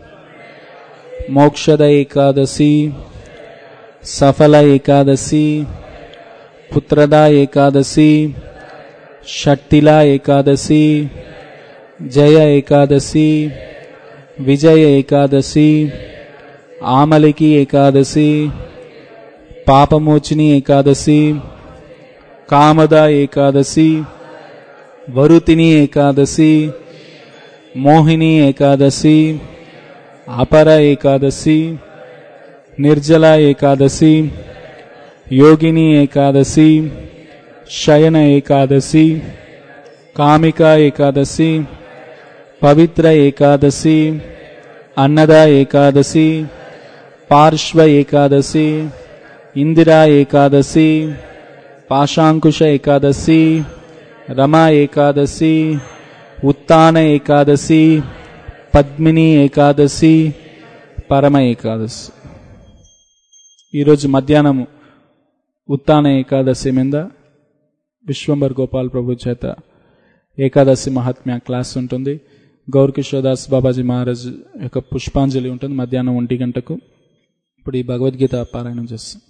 Speaker 1: మోక్షద ఏకాదశి, సఫల ఏకాదశి, పుత్రద ఏకాదశి, షట్టిల ఏకాదశి, జయ ఏకాదశి, విజయ ఏకాదశి, ఆమలికి ఏకాదశి, పాపమోచిని ఏకాదశి, కామద ఏకాదశి, వరుతిని ఏకాదశి, మోహిని ఏకాదశి, అపర ఏకాదశి, నిర్జల ఏకాదశి, యోగిని ఏకాదశి, శయన ఏకాదశి, కామిక ఏకాదశి, పవిత్ర ఏకాదశి, అన్నద ఏకాదశి, పార్శ్వ ఏకాదశి, ఇందిరా ఏకాదశి, పాశాంకుశ ఏకాదశి, రమా ఏకాదశి, ఉత్తాన ఏకాదశి, పద్మిని ఏకాదశి, పరమ ఏకాదశి. ఈరోజు మధ్యాహ్నము ఉత్తాన ఏకాదశి మీద విశ్వంబర్ గోపాల్ ప్రభు చేత ఏకాదశి మహాత్మ్య క్లాస్ ఉంటుంది. గౌర్ కిషోర్ దాస్ బాబాజీ మహారాజ్ యొక్క పుష్పాంజలి ఉంటుంది మధ్యాహ్నం 1 గంటకు. ఇప్పుడు ఈ భగవద్గీత పారాయణం చేస్తాం.